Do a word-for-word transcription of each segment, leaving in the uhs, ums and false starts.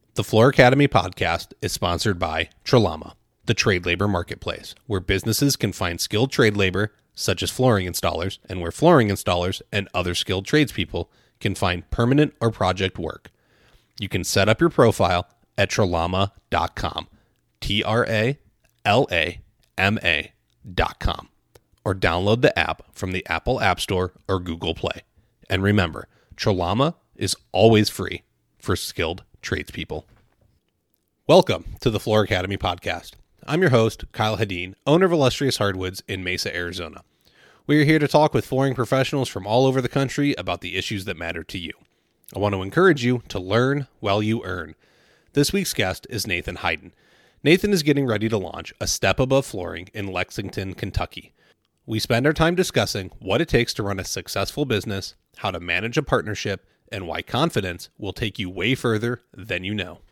The Floor Academy podcast is sponsored by Tralama, the trade labor marketplace, where businesses can find skilled trade labor, such as flooring installers, and where flooring installers and other skilled tradespeople can find permanent or project work. You can set up your profile at tralama dot com, T R A L A M A dot com, or download the app from the Apple App Store or Google Play. And remember, Tralama is always free for skilled tradespeople. Welcome to the Floor Academy podcast. I'm your host, Kyle Hadeen, owner of Illustrious Hardwoods in Mesa, Arizona. We are here to talk with flooring professionals from all over the country about the issues that matter to you. I want to encourage you to learn while you earn. This week's guest is Nathan Hayden. Nathan is getting ready to launch a Step Above Flooring in Lexington, Kentucky. We spend our time discussing what it takes to run a successful business, how to manage a partnership, and why confidence will take you way further than you know.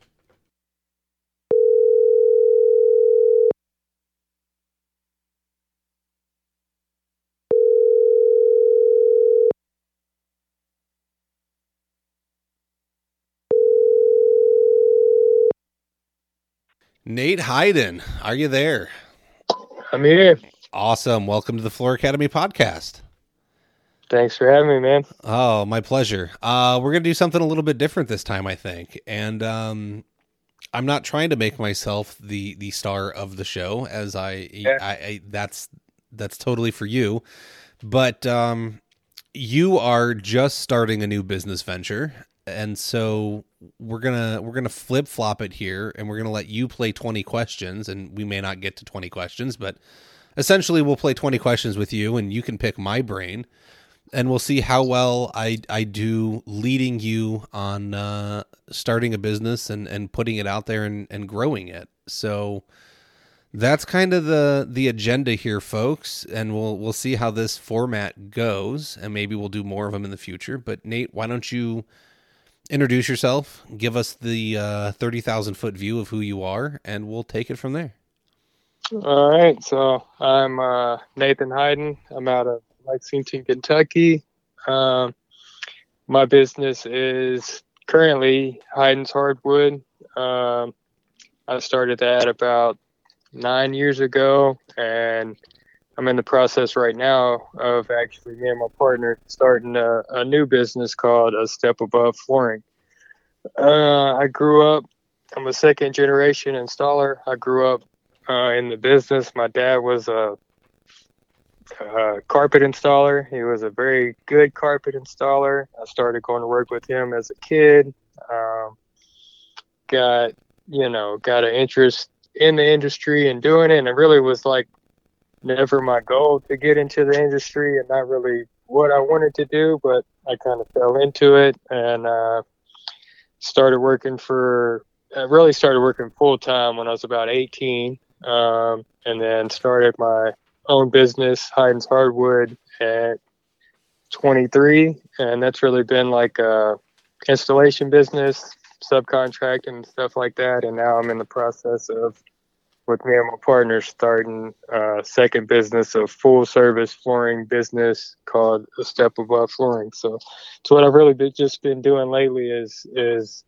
Nate Hayden, are you there? I'm here. Awesome. Welcome to the Floor Academy podcast. Thanks for having me, man. Oh, my pleasure. Uh, we're going to do something a little bit different this time, I think. And um, I'm not trying to make myself the the star of the show, as I, Yeah. I, I that's that's totally for you. But um, you are just starting a new business venture, and so we're gonna we're gonna flip flop it here, and we're gonna let you play twenty questions, and we may not get to twenty questions, but essentially we'll play twenty questions with you, and you can pick my brain. And we'll see how well I, I do leading you on uh, starting a business and, and putting it out there and, and growing it. So that's kind of the the agenda here, folks. And we'll we'll see how this format goes, and maybe we'll do more of them in the future. But Nate, why don't you introduce yourself, give us the uh, thirty thousand foot view of who you are, and we'll take it from there. All right. So I'm uh, Nathan Hayden. I'm out of Lexington, Kentucky. Um, my business is currently Hayden's Hardwood. Um, I started that about nine years ago, and I'm in the process right now of actually me and my partner starting a, a new business called A Step Above Flooring. Uh, I grew up, I'm a second generation installer. I grew up uh, in the business. My dad was a Uh, carpet installer. He was a very good carpet installer. I started going to work with him as a kid. Um, got, you know, got an interest in the industry and doing it. And it really was like never my goal to get into the industry and not really what I wanted to do, but I kind of fell into it and uh, started working for, I really started working full time when I was about eighteen, um, and then started my own business, Hayden's Hardwood, at twenty-three, and that's really been like a installation business, subcontracting and stuff like that. And now I'm in the process of, with me and my partner, starting a second business, a full service flooring business called A Step Above Flooring. So it's what I've really been, just been doing lately is is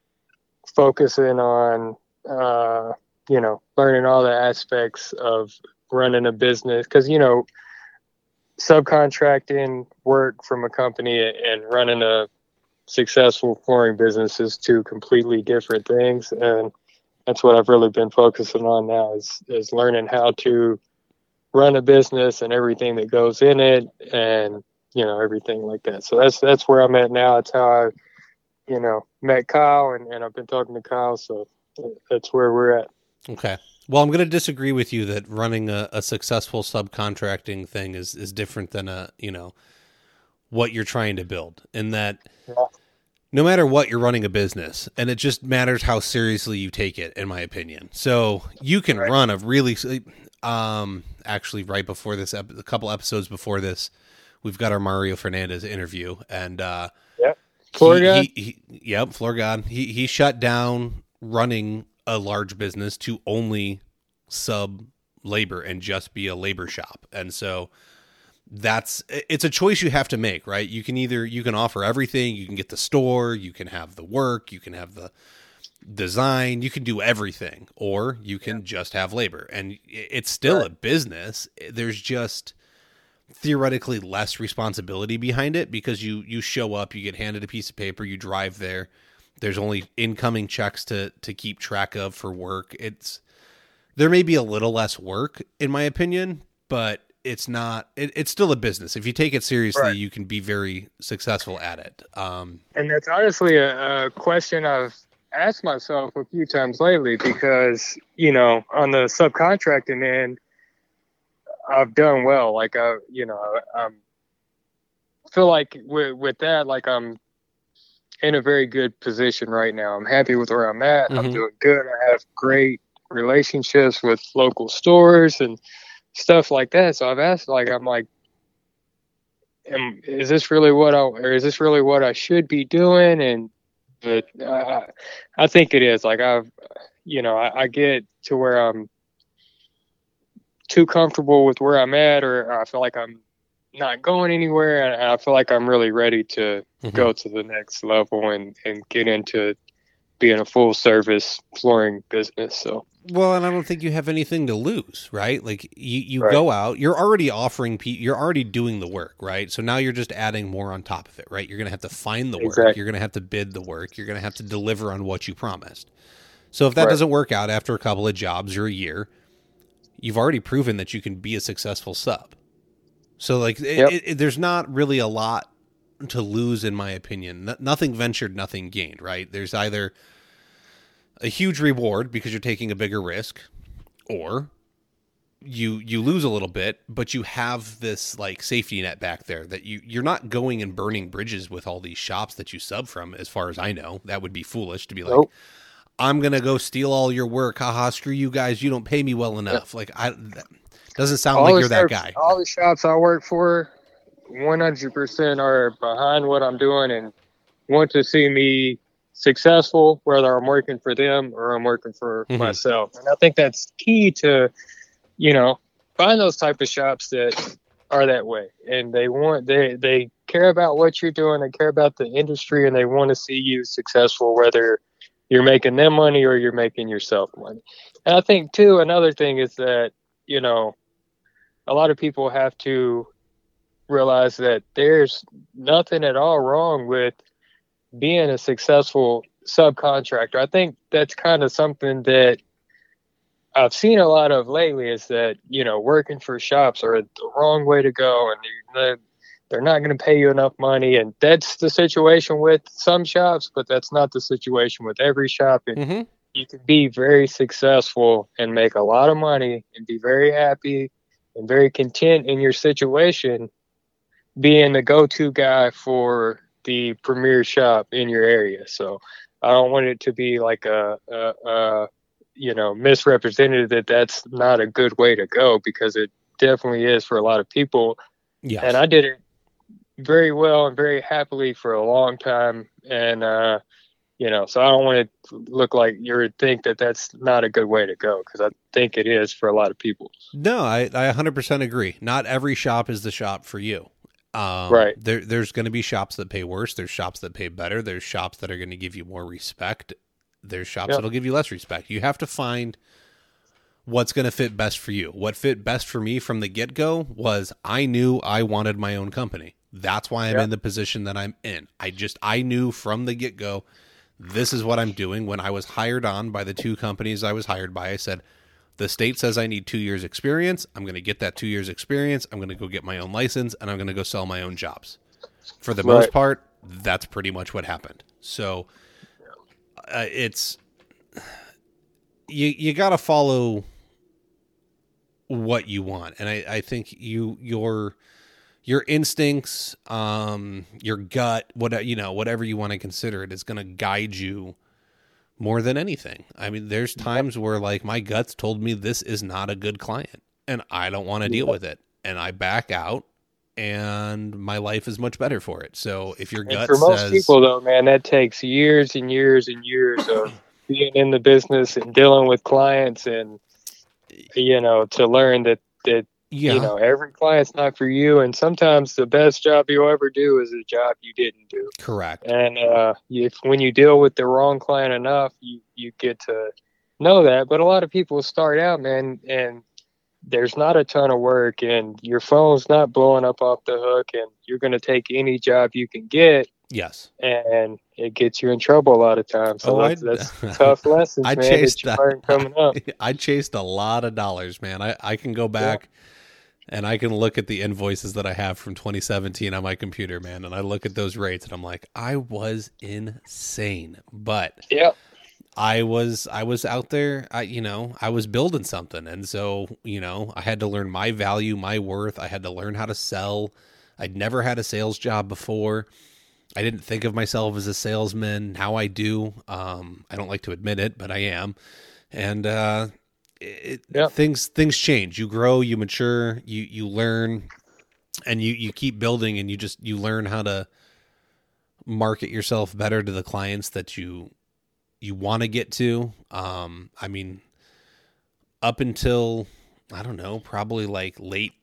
focusing on uh, you know, learning all the aspects of running a business, because you know subcontracting work from a company and running a successful flooring business is two completely different things, and that's what I've really been focusing on now is is learning how to run a business and everything that goes in it, and you know everything like that. So that's that's where I'm at now. It's how I you know met Kyle, and, and I've been talking to Kyle, so that's where we're at. Okay. Well, I'm going to disagree with you that running a, a successful subcontracting thing is, is different than a, you know, what you're trying to build, in that Yeah. no matter what, you're running a business, and it just matters how seriously you take it, in my opinion. So you can Right. run a really, um, actually right before this, ep- a couple episodes before this, we've got our Mario Fernandez interview, and, uh, Yep. Floor he, guy? he, he, yep, floor god. He, he shut down running a large business to only sub labor and just be a labor shop. And so that's, it's a choice you have to make, right? You can either, you can offer everything, you can get the store, you can have the work, you can have the design, you can do everything, or you can yeah. just have labor, and it's still right. a business. There's just theoretically less responsibility behind it because you you show up, you get handed a piece of paper, you drive there. There's only incoming checks to to keep track of for work. It's there may be a little less work in my opinion, but it's not. It, it's still a business. If you take it seriously, right. you can be very successful at it. Um, and that's honestly a, a question I've asked myself a few times lately because, you know, on the subcontracting end, I've done well. Like, I, you know, I um, feel like with, with that, like I'm in a very good position right now. I'm happy with where I'm at. Mm-hmm. I'm doing good. I have great relationships with local stores and stuff like that. So I've asked, like, I'm like, am, is this really what I, or is this really what I should be doing? And, but I, I think it is. Like I've, you know, I, I get to where I'm too comfortable with where I'm at, or I feel like I'm not going anywhere. And I feel like I'm really ready to mm-hmm. go to the next level and, and get into being a full service flooring business. So. Well, and I don't think you have anything to lose, right? Like you, you right. go out, you're already offering, pe- you're already doing the work, right? So now you're just adding more on top of it, right? You're going to have to find the exactly. work. You're going to have to bid the work. You're going to have to deliver on what you promised. So if that right. doesn't work out after a couple of jobs or a year, you've already proven that you can be a successful sub. So like yep. it, it, there's not really a lot to lose in my opinion. No, nothing ventured, nothing gained, right? There's either a huge reward because you're taking a bigger risk, or you you lose a little bit, but you have this like safety net back there that you you're not going and burning bridges with all these shops that you sub from. As far as I know, that would be foolish to be like, nope. I'm gonna go steal all your work. Haha, screw you guys. You don't pay me well enough. Yep. Like I that doesn't sound all like you're that guy. All the shops I work for, one hundred percent are behind what I'm doing and want to see me successful, whether I'm working for them or I'm working for mm-hmm. myself. And I think that's key to, you know, find those type of shops that are that way. And they want, they, they care about what you're doing. They care about the industry and they want to see you successful, whether you're making them money or you're making yourself money. And I think too, another thing is that, you know, a lot of people have to realize that there's nothing at all wrong with being a successful subcontractor. I think that's kind of something that I've seen a lot of lately is that, you know, working for shops are the wrong way to go and they're, they're not going to pay you enough money. And that's the situation with some shops, but that's not the situation with every shop. And mm-hmm. you can be very successful and make a lot of money and be very happy and very content in your situation, being the go-to guy for the premier shop in your area. So I don't want it to be like a, a, a, you know, misrepresented that that's not a good way to go, because it definitely is for a lot of people. Yes. And I did it very well and very happily for a long time. And, uh, you know, so I don't want it to look like you think that that's not a good way to go, because I think it is for a lot of people. No, I, I one hundred percent agree. Not every shop is the shop for you. Um, right. There, there's going to be shops that pay worse. There's shops that pay better. There's shops that are going to give you more respect. There's shops yep. that'll give you less respect. You have to find what's going to fit best for you. What fit best for me from the get-go was I knew I wanted my own company. That's why I'm yep. in the position that I'm in. I just, I knew from the get-go, this is what I'm doing. When I was hired on by the two companies I was hired by, I said, the state says I need two years experience. I'm going to get that two years experience. I'm going to go get my own license and I'm going to go sell my own jobs. For the right. most part, that's pretty much what happened. So uh, it's, you, you got to follow what you want. And I, I think you, your, your instincts, um, your gut, what, you know, whatever you want to consider it, is going to guide you more than anything. I mean, there's times where like my guts told me this is not a good client and I don't want to deal with it. And I back out and my life is much better for it. So if your gut says... For most says, people though, man, that takes years and years and years of being in the business and dealing with clients and, you know, to learn that, that Yeah. You know, every client's not for you, and sometimes the best job you'll ever do is a job you didn't do. Correct. And uh, if when you deal with the wrong client enough, you you get to know that. But a lot of people start out, man, and there's not a ton of work, and your phone's not blowing up off the hook, and you're going to take any job you can get. Yes. And it gets you in trouble a lot of times. So Oh, that's, I- that's tough lessons, I man, chased that you learn coming up. I chased a lot of dollars, man. I, I can go back and I can look at the invoices that I have from twenty seventeen on my computer, man. And I look at those rates and I'm like, I was insane, but Yep. I was, I was out there, I, you know, I was building something. And so, you know, I had to learn my value, my worth. I had to learn how to sell. I'd never had a sales job before. I didn't think of myself as a salesman. Now I do. Um, I don't like to admit it, but I am. And uh, it, Yep. things things change. You grow, you mature, you you learn, and you you keep building, and you just you learn how to market yourself better to the clients that you you want to get to. Um, I mean, up until I don't know, probably like late.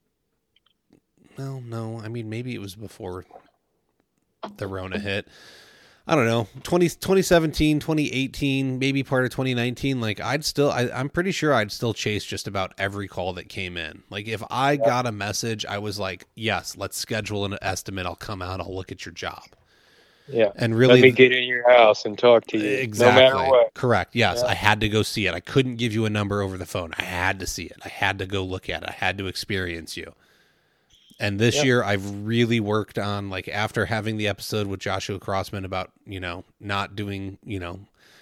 No, no. I mean, maybe it was before the Rona hit. I don't know, twenty, twenty seventeen, twenty eighteen, maybe part of twenty nineteen. Like I'd still, I, I'm pretty sure I'd still chase just about every call that came in. Like if I Yeah. got a message, I was like, yes, let's schedule an estimate. I'll come out. I'll look at your job. Yeah. And really, Let me get in your house and talk to you. exactly. No matter what. Correct. Yes. Yeah. I had to go see it. I couldn't give you a number over the phone. I had to see it. I had to go look at it. I had to experience you. And this Yep. year I've really worked on, like, after having the episode with Joshua Crossman about, you know, not doing, you know,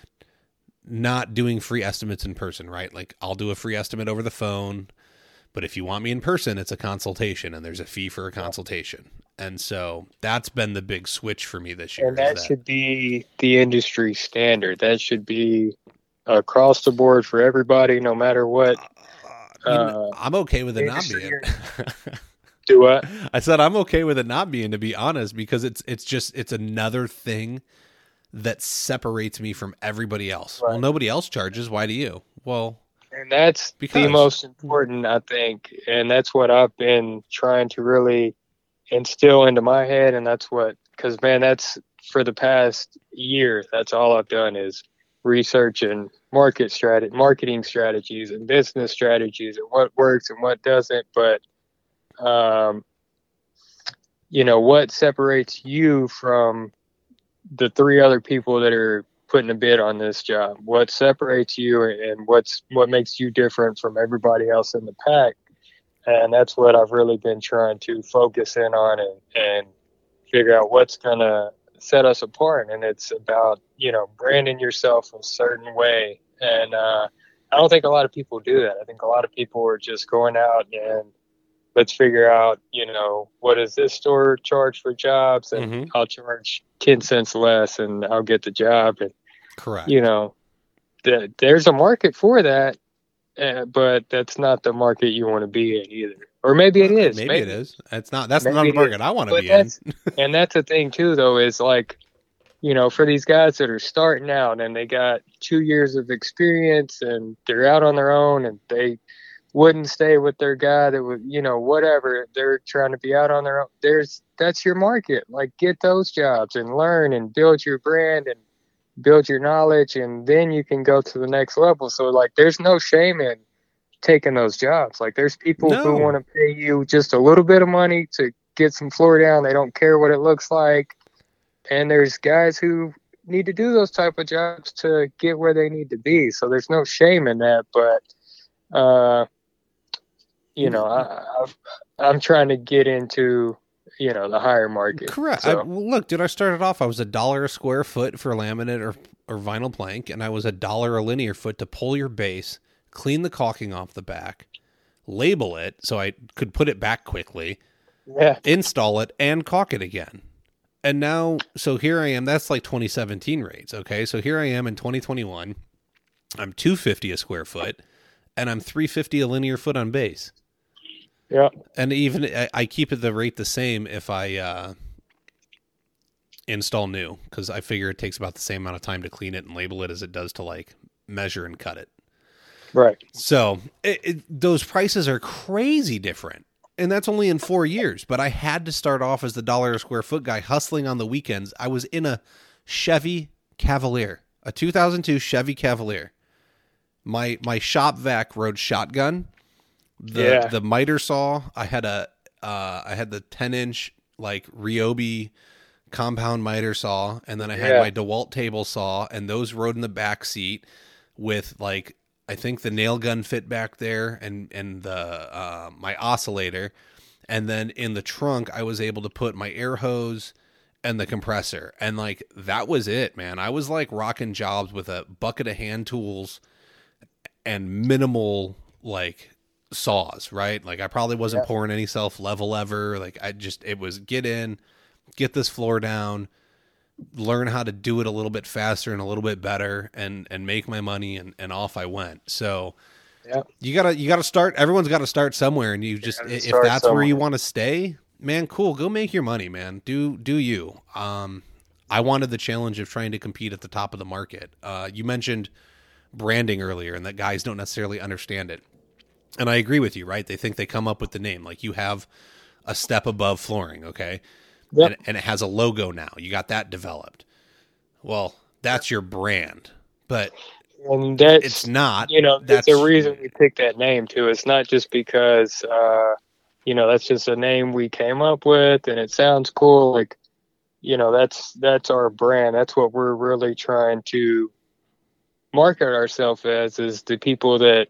not doing free estimates in person, right? Like I'll do a free estimate over the phone, but if you want me in person, it's a consultation and there's a fee for a consultation. And so that's been the big switch for me this year. And that, is that should be the industry standard. That should be across the board for everybody, no matter what. you know, Uh, I'm okay with it not industry being. Do what? I said I'm okay with it not being, to be honest, because it's it's just it's another thing that separates me from everybody else. Right. Well, nobody else charges. Why do you? Well, And that's Because- the most important, I think. And that's what I've been trying to really instill into my head. And that's what, because, man, that's for the past year, that's all I've done is research and market strategy, marketing strategies and business strategies and what works and what doesn't. But, um, you know, what separates you from the three other people that are putting a bid on this job? What separates you and what's what makes you different from everybody else in the pack? And that's what I've really been trying to focus in on and, and figure out what's gonna set us apart. And it's about, you know, branding yourself a certain way. And uh, I don't think a lot of people do that. I think a lot of people are just going out and let's figure out, you know, what does this store charge for jobs, and Mhm. I'll charge ten cents less and I'll get the job. And, correct. you know, th- there's a market for that, uh, but that's not the market you want to be in either. Or maybe it is. Maybe, it is. It's not. That's Maybe not the it market is. I want to But be in. that's, and that's the thing too, though, is like, you know, for these guys that are starting out and they got two years of experience and they're out on their own and they wouldn't stay with their guy that would, you know, whatever, they're trying to be out on their own. There's, that's your market. Like, get those jobs and learn and build your brand and build your knowledge, and then you can go to the next level. So, like, there's no shame in taking those jobs. Like, there's people No. who want to pay you just a little bit of money to get some floor down. They don't care what it looks like. And there's guys who need to do those type of jobs to get where they need to be. So there's no shame in that. But, uh, you know, I, I've, I'm trying to get into, you know, the higher market. Correct. I, So, well, look, dude, I started off, I was a dollar a square foot for laminate or, or vinyl plank, and I was a dollar a linear foot to pull your base, clean the caulking off the back, label it so I could put it back quickly, yeah, install it, and caulk it again. And now, so here I am. That's like twenty seventeen rates. Okay. So here I am in twenty twenty-one. I'm two fifty a square foot, and I'm three fifty a linear foot on base. yeah, And even I, I keep it the rate the same if I uh, install new, because I figure it takes about the same amount of time to clean it and label it as it does to like measure and cut it. Right. So it, it, those prices are crazy different. And that's only in four years. But I had to start off as the dollar a square foot guy hustling on the weekends. I was in a Chevy Cavalier, a two thousand two Chevy Cavalier. My my shop vac rode shotgun. The Yeah. the miter saw, I had a uh, I had the ten inch like Ryobi compound miter saw, and then I had Yeah. my DeWalt table saw, and those rode in the back seat with like I think the nail gun fit back there, and and the uh, my oscillator, and then in the trunk I was able to put my air hose and the compressor, and like that was it, man. I was like rocking jobs with a bucket of hand tools and minimal like saws, right? Like I probably wasn't Yeah. pouring any self level ever. Like I just, it was get in, get this floor down, learn how to do it a little bit faster and a little bit better, and, and make my money. And, and off I went. So Yeah. you gotta, you gotta start, everyone's got to start somewhere. And you just, gotta if start that's where you somewhere. want to stay, man, cool, go make your money, man. Do, do you, um, I wanted the challenge of trying to compete at the top of the market. Uh, you mentioned branding earlier and that guys don't necessarily understand it. And I agree with you, right? They think they come up with the name. Like you have a step above flooring, okay? Yep. And, and it has a logo now. You got that developed. Well, that's your brand. But And that's, it's not. you know, That's that's the reason we picked that name too. It's not just because, uh, you know, that's just a name we came up with and it sounds cool. Like, you know, that's, that's our brand. That's what we're really trying to market ourselves as, is the people that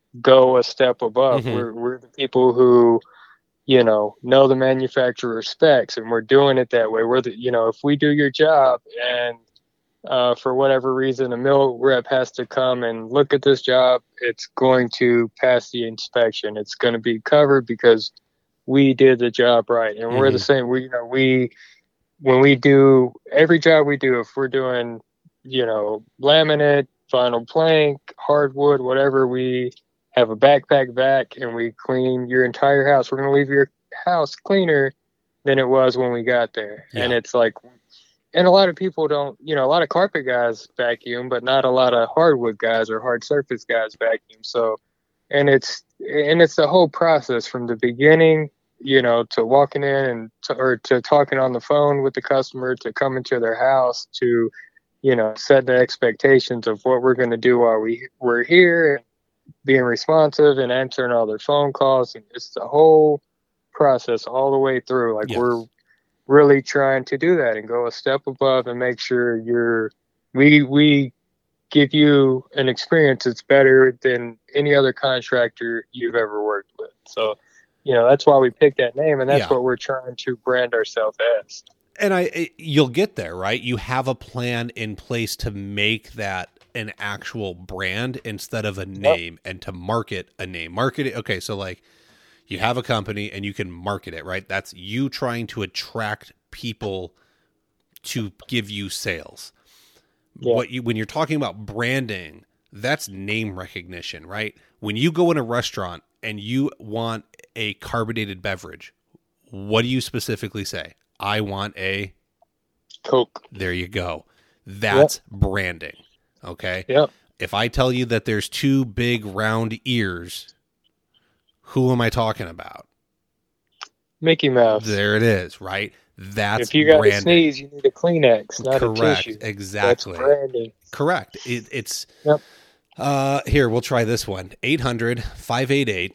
go a step above. Mhm. We're, we're the people who, you know, know the manufacturer specs, and we're doing it that way. We're the, you know, if we do your job and, uh, for whatever reason, a mill rep has to come and look at this job, it's going to pass the inspection. It's going to be covered because we did the job right. And we're the Mhm. same. We, you know, we, when we do every job we do, if we're doing, you know, laminate, vinyl plank, hardwood, whatever, we have a backpack vac and we clean your entire house. We're going to leave your house cleaner than it was when we got there. Yeah. And it's like, and a lot of people don't, you know, a lot of carpet guys vacuum, but not a lot of hardwood guys or hard surface guys vacuum. So, and it's, and it's the whole process from the beginning, you know, to walking in and to, or to talking on the phone with the customer, to coming to their house, to, you know, set the expectations of what we're going to do while we we're here, and being responsive and answering all their phone calls. And it's the whole process all the way through. Like Yes. we're really trying to do that and go a step above and make sure you're, we, we give you an experience that's better than any other contractor you've ever worked with. So, you know, that's why we picked that name, and that's Yeah. what we're trying to brand ourselves as. And I, it- you'll get there, right? You have a plan in place to make that an actual brand instead of a name, and to market a name. Market it. Okay. So like you have a company and you can market it, right? That's you trying to attract people to give you sales. Yeah. What you, when you're talking about branding, that's name recognition, right? When you go in a restaurant and you want a carbonated beverage, what do you specifically say? I want a Coke. There you go. That's branding. Okay. Yep. If I tell you that there's two big round ears, who am I talking about? Mickey Mouse. There it is, right? That's if you got branding. to sneeze, you need a Kleenex, not Correct. a tissue. Exactly. That's branding. Correct. It, it's Yep. uh here, we'll try this one. eight hundred, five eight eight.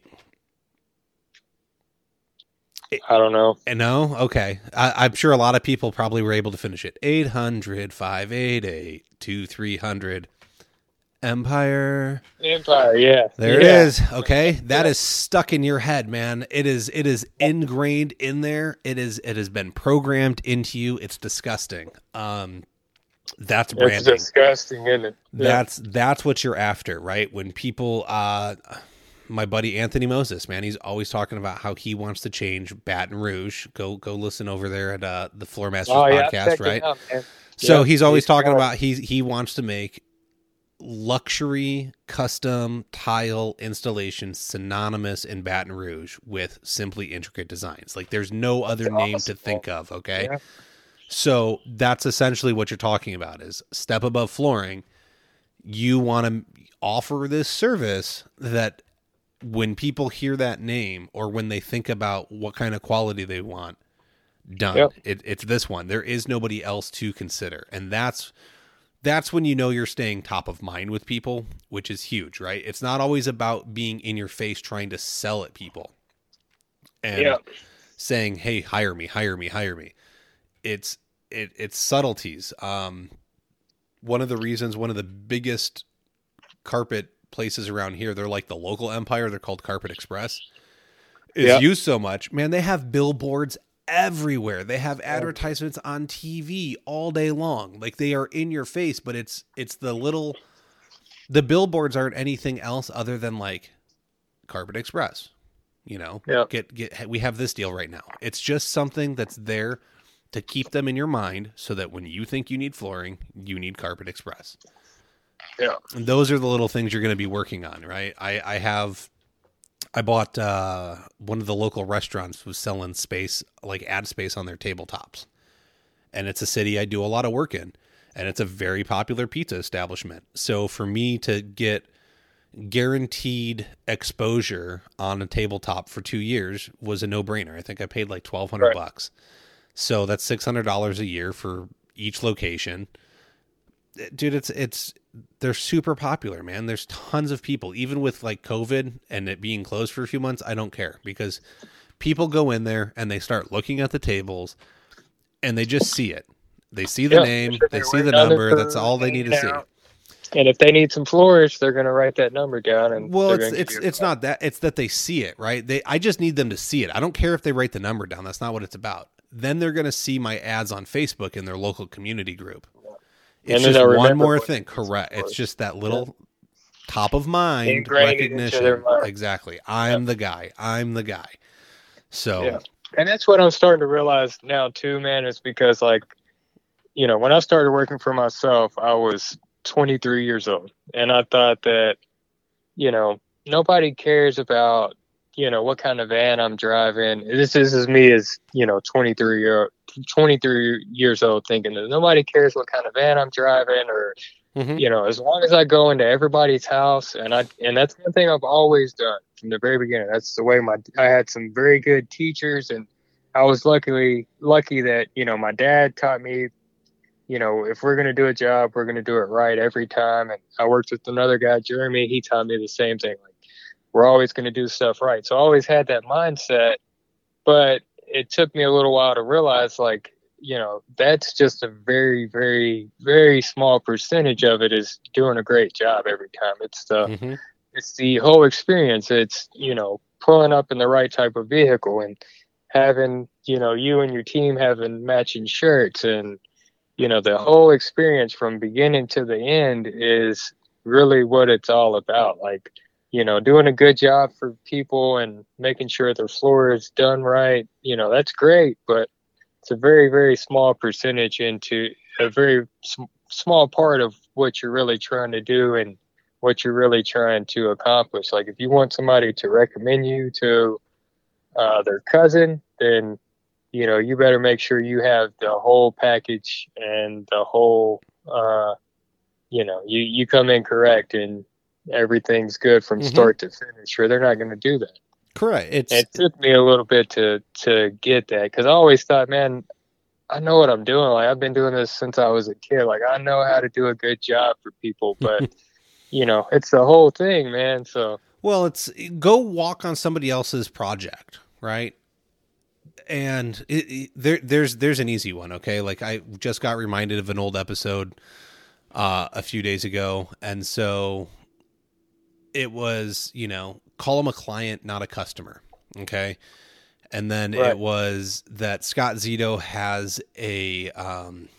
I don't know. And no? Okay. I, I'm sure a lot of people probably were able to finish it. eight hundred, five eight eight, two three hundred. Empire. Empire, yeah. There yeah. it is. Okay. That Yeah. is stuck in your head, man. It is it is ingrained in there. It is it has been programmed into you. It's disgusting. Um that's It's branding. disgusting, isn't it? Yeah. That's that's what you're after, right? When people uh my buddy Anthony Moses, man, he's always talking about how he wants to change Baton Rouge. Go go listen over there at uh, the Floor Masters Oh, yeah, podcast, check it right? out, man. So Yeah, he's always he's talking got- about he he wants to make luxury custom tile installations synonymous in Baton Rouge with simply intricate designs. Like there's no other That's name awesome. to think of, okay? Yeah. So that's essentially what you're talking about is step above flooring. you want to offer this service that when people hear that name or when they think about what kind of quality they want done, Yep. it, it's this one. There is nobody else to consider. And that's, that's when you know you're staying top of mind with people, which is huge, right? It's not always about being in your face trying to sell at people and Yep. saying, hey, hire me, hire me, hire me. It's, it, it's subtleties. Um, one of the reasons, one of the biggest carpet places around here, they're like the local empire. They're called Carpet Express. Is Yep. used so much, man. They have billboards everywhere. They have advertisements on T V all day long. Like they are in your face, but it's, it's the little, the billboards aren't anything else other than like Carpet Express, you know, Yep. get, get, we have this deal right now. It's just something that's there to keep them in your mind so that when you think you need flooring, you need Carpet Express. Yeah. And those are the little things you're going to be working on, right? I, I have, I bought, uh, one of the local restaurants was selling space, like ad space on their tabletops. And it's a city I do a lot of work in, and it's a very popular pizza establishment. So for me to get guaranteed exposure on a tabletop for two years was a no brainer. I think I paid like twelve hundred Right. bucks. So that's six hundred dollars a year for each location. Dude, it's, it's, they're super popular, man. There's tons of people, even with like COVID and it being closed for a few months. I don't care because people go in there and they start looking at the tables and they just see it. They see the Yeah, name, sure, they they're see the waiting on it number. for That's all they need to see. now. And if they need some floors, they're going to write that number down. And Well, they're it's, gonna it's, give you a it's call. not that, it's that they see it, right? They, I just need them to see it. I don't care if they write the number down. That's not what it's about. Then they're going to see my ads on Facebook in their local community group. It's And then just they'll one remember more what thing. it is, Correct. of It's course. just that little top of mind Ingrained it into their recognition. mind. Exactly. I'm the guy. I'm the guy. So Yeah. And that's what I'm starting to realize now too, man, is because like, you know, when I started working for myself, I was twenty-three years old. And I thought that, you know, nobody cares about, you know, what kind of van I'm driving. This, this is me as, you know, twenty-three year twenty-three years old thinking that nobody cares what kind of van I'm driving or, mhm. you know, as long as I go into everybody's house, and I and that's one thing I've always done from the very beginning. That's the way my I had some very good teachers, and I was luckily lucky that, you know, my dad taught me, you know, if we're gonna do a job, we're gonna do it right every time. And I worked with another guy, Jeremy. He taught me the same thing. Like we're always gonna do stuff right. So I always had that mindset, but it took me a little while to realize, like, you know, that's just a very, very, very small percentage of it is doing a great job every time. It's the, Mhm. it's the whole experience. It's, you know, pulling up in the right type of vehicle and having, you know, you and your team having matching shirts, and, you know, the whole experience from beginning to the end is really what it's all about. Like, you know, doing a good job for people and making sure their floor is done right, you know, that's great, but it's a very, very small percentage into a very sm- small part of what you're really trying to do and what you're really trying to accomplish. Like if you want somebody to recommend you to uh, their cousin, then, you know, you better make sure you have the whole package and the whole, uh, you know, you, you come in correct and everything's good from Mhm. start to finish, or they're not going to do that. Correct. It's It took me a little bit to to get that, because I always thought, man, I know what I'm doing. Like I've been doing this since I was a kid. Like I know how to do a good job for people, but you know, it's the whole thing, man. So well, it's go walk on somebody else's project, right? And it, it, there, there's there's an easy one, okay? Like I just got reminded of an old episode uh, a few days ago, and so it was, you know, call them a client, not a customer, okay? And then Right. it was that Scott Zito has a um,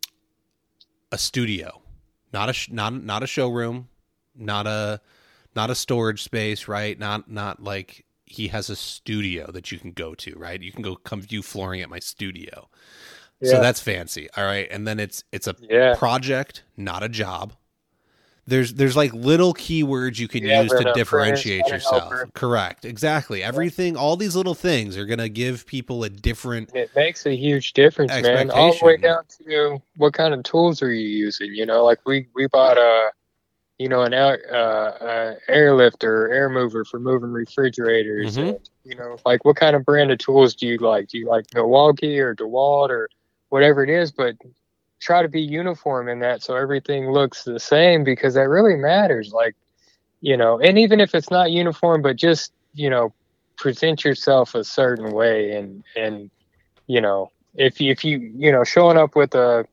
a studio, not a sh- not not a showroom, not a not a storage space, right? Not not like he has a studio that you can go to, right? You can go come view flooring at my studio. So Yeah. that's fancy. All right. And then it's it's a yeah, project, not a job. There's there's like little keywords you can Yeah, use they're to not differentiate printers, yourself. not a helper. Correct. Exactly. Everything, all these little things are going to give people a different. it makes a huge difference, man. All the way Expectation. down to what kind of tools are you using? You know, like we we bought a you know, an air, uh, uh, airlift or air mover for moving refrigerators. Mm-hmm. And, you know, like what kind of brand of tools do you like? Do you like Milwaukee or DeWalt or whatever it is? But try to be uniform in that so everything looks the same, because that really matters. Like, you know, and even if it's not uniform, but just, you know, present yourself a certain way. And, and, you know, if you, if you, you know, showing up with a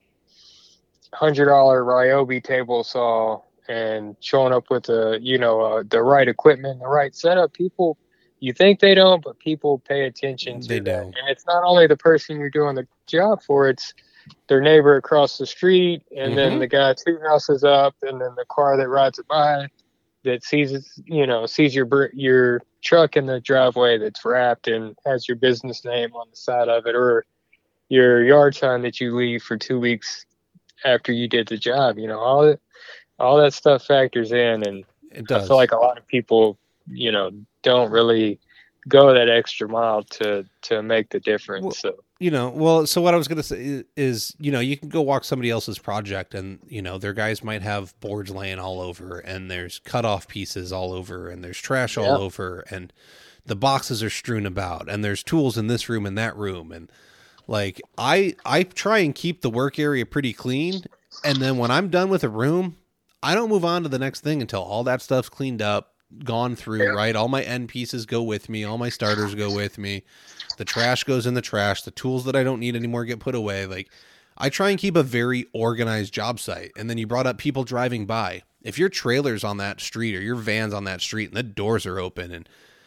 hundred dollar Ryobi table saw and showing up with the, you know, uh, the right equipment, the right setup, people, you think they don't, but people pay attention to They that. do. And it's not only the person you're doing the job for, it's their neighbor across the street, and Mm-hmm. then the guy two houses up, and then the car that rides it by that sees, you know, sees your your truck in the driveway that's wrapped and has your business name on the side of it, or your yard sign that you leave for two weeks after you did the job. You know, all that, all that stuff factors in, and It I does. feel like a lot of people, you know, don't really go that extra mile to to make the difference. Well, so you know, well, so what I was going to say is, you know, you can go walk somebody else's project and, you know, their guys might have boards laying all over and there's cut off pieces all over and there's trash all yeah. over and the boxes are strewn about and there's tools in this room and that room. And like, I, I try and keep the work area pretty clean. And then when I'm done with a room, I don't move on to the next thing until all that stuff's cleaned up, gone through, Yeah. right? All my end pieces go with me. All my starters go with me. The trash goes in the trash. The tools that I don't need anymore get put away. Like, I try and keep a very organized job site. And then you brought up people driving by. If your trailer's on that street or your van's on that street and the doors are open and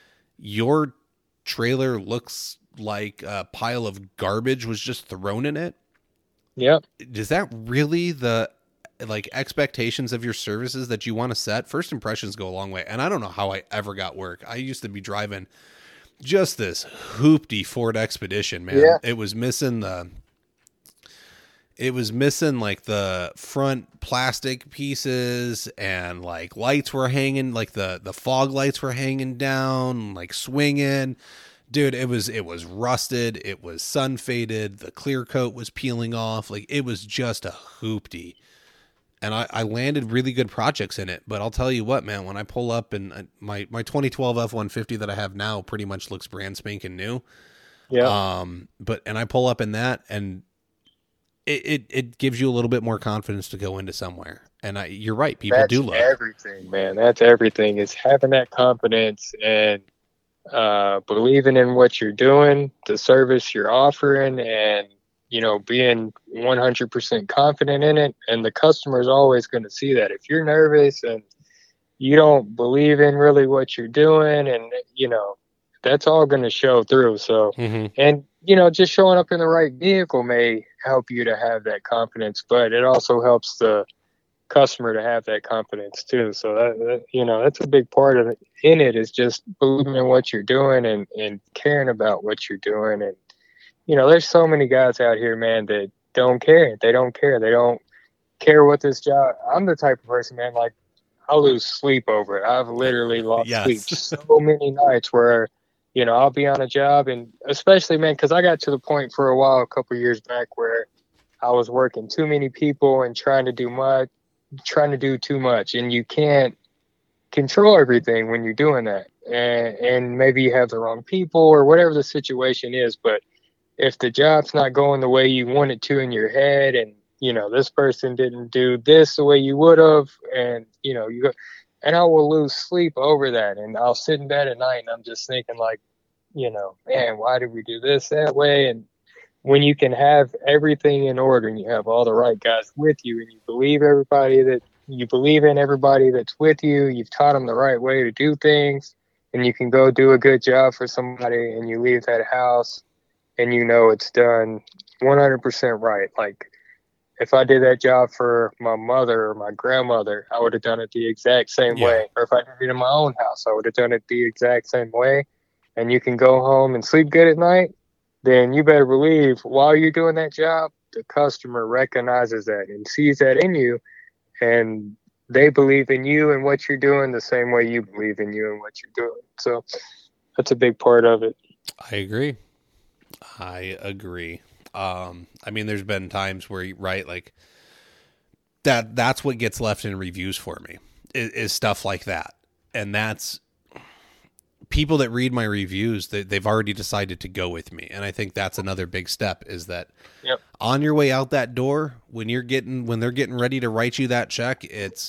your trailer looks like a pile of garbage was just thrown in it, Yep. is that really the like expectations of your services that you want to set? First impressions go a long way. And I don't know how I ever got work. I used to be driving just this hoopty Ford Expedition, man. Yeah. It was missing the, it was missing like the front plastic pieces and like lights were hanging, like the, the fog lights were hanging down, like swinging. Dude, it was, it was rusted. It was sun faded. The clear coat was peeling off. Like, it was just a hoopty. And I, I landed really good projects in it. But I'll tell you what, man, when I pull up and uh, my, my twenty twelve F one fifty that I have now pretty much looks brand spanking new. Yeah. Um, but, and I pull up in that and it, it, it gives you a little bit more confidence to go into somewhere. And I, you're right. People That's do look. everything, man. That's everything, is having that confidence and uh, believing in what you're doing, the service you're offering, and, you know, being one hundred percent confident in it. And the customer is always going to see that. If you're nervous and you don't believe in really what you're doing, and, you know, that's all going to show through. So, Mm-hmm. and, you know, just showing up in the right vehicle may help you to have that confidence, but it also helps the customer to have that confidence too. So that, that you know, that's a big part of it in it, is just believing in what you're doing and, and caring about what you're doing. And, you know, there's so many guys out here, man, that don't care. They don't care. They don't care what this job. I'm the type of person, man, like, I'll lose sleep over it. I've literally lost Yes. sleep so many nights where, you know, I'll be on a job, and especially, man, because I got to the point for a while, a couple of years back, where I was working too many people and trying to do much, trying to do too much, and you can't control everything when you're doing that. And, and maybe you have the wrong people or whatever the situation is. But if the job's not going the way you want it to in your head, and, you know, this person didn't do this the way you would have, and, you know, you go, and I will lose sleep over that. And I'll sit in bed at night and I'm just thinking, like, you know, man, why did we do this that way? And when you can have everything in order and you have all the right guys with you, and you believe everybody that you believe in everybody that's with you, you've taught them the right way to do things, and you can go do a good job for somebody, and you leave that house and you know it's done one hundred percent right. Like, if I did that job for my mother or my grandmother, I would have done it the exact same Yeah. way. Or if I did it in my own house, I would have done it the exact same way. And you can go home and sleep good at night, then you better believe while you're doing that job, the customer recognizes that and sees that in you, and they believe in you and what you're doing the same way you believe in you and what you're doing. So that's a big part of it. I agree. I agree. Um, I mean, there's been times where, right, like that, that's what gets left in reviews for me is, is stuff like that. And that's people that read my reviews, they, they've already decided to go with me. And I think that's another big step is that yep. on your way out that door, when you're getting, when they're getting ready to write you that check, it's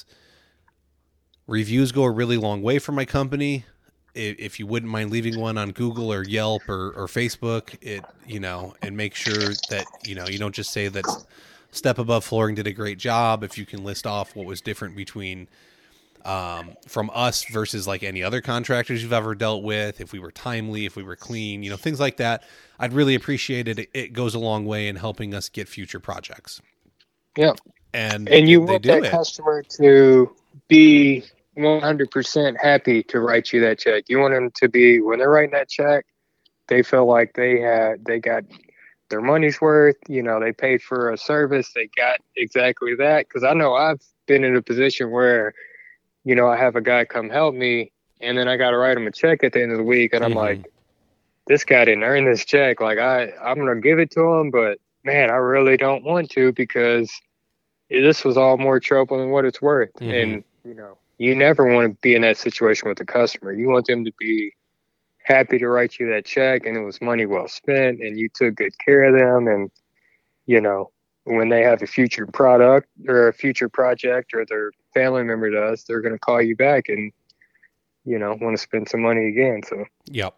reviews go a really long way for my company. If, if you wouldn't mind leaving one on Google or Yelp or, or Facebook, it, you know, and make sure that, you know, you don't just say that Step Above Flooring did a great job. If you can list off what was different between um, from us versus like any other contractors you've ever dealt with, if we were timely, if we were clean, you know, things like that, I'd really appreciate it. It goes a long way in helping us get future projects. Yeah. And, and you they want do that it. customer to be one hundred percent happy to write you that check. You want them to be, when they're writing that check, they feel like they had, they got their money's worth, you know, they paid for a service, they got exactly that. Cause I know I've been in a position where, you know, I have a guy come help me and then I got to write him a check at the end of the week. And I'm Mm-hmm. like, this guy didn't earn this check. Like I, I'm going to give it to him, but man, I really don't want to because this was all more trouble than what it's worth. Mm-hmm. And, you know, you never want to be in that situation with the customer. You want them to be happy to write you that check and it was money well spent and you took good care of them. And, you know, when they have a future product or a future project or their family member does, they're going to call you back and, you know, want to spend some money again. So, yep.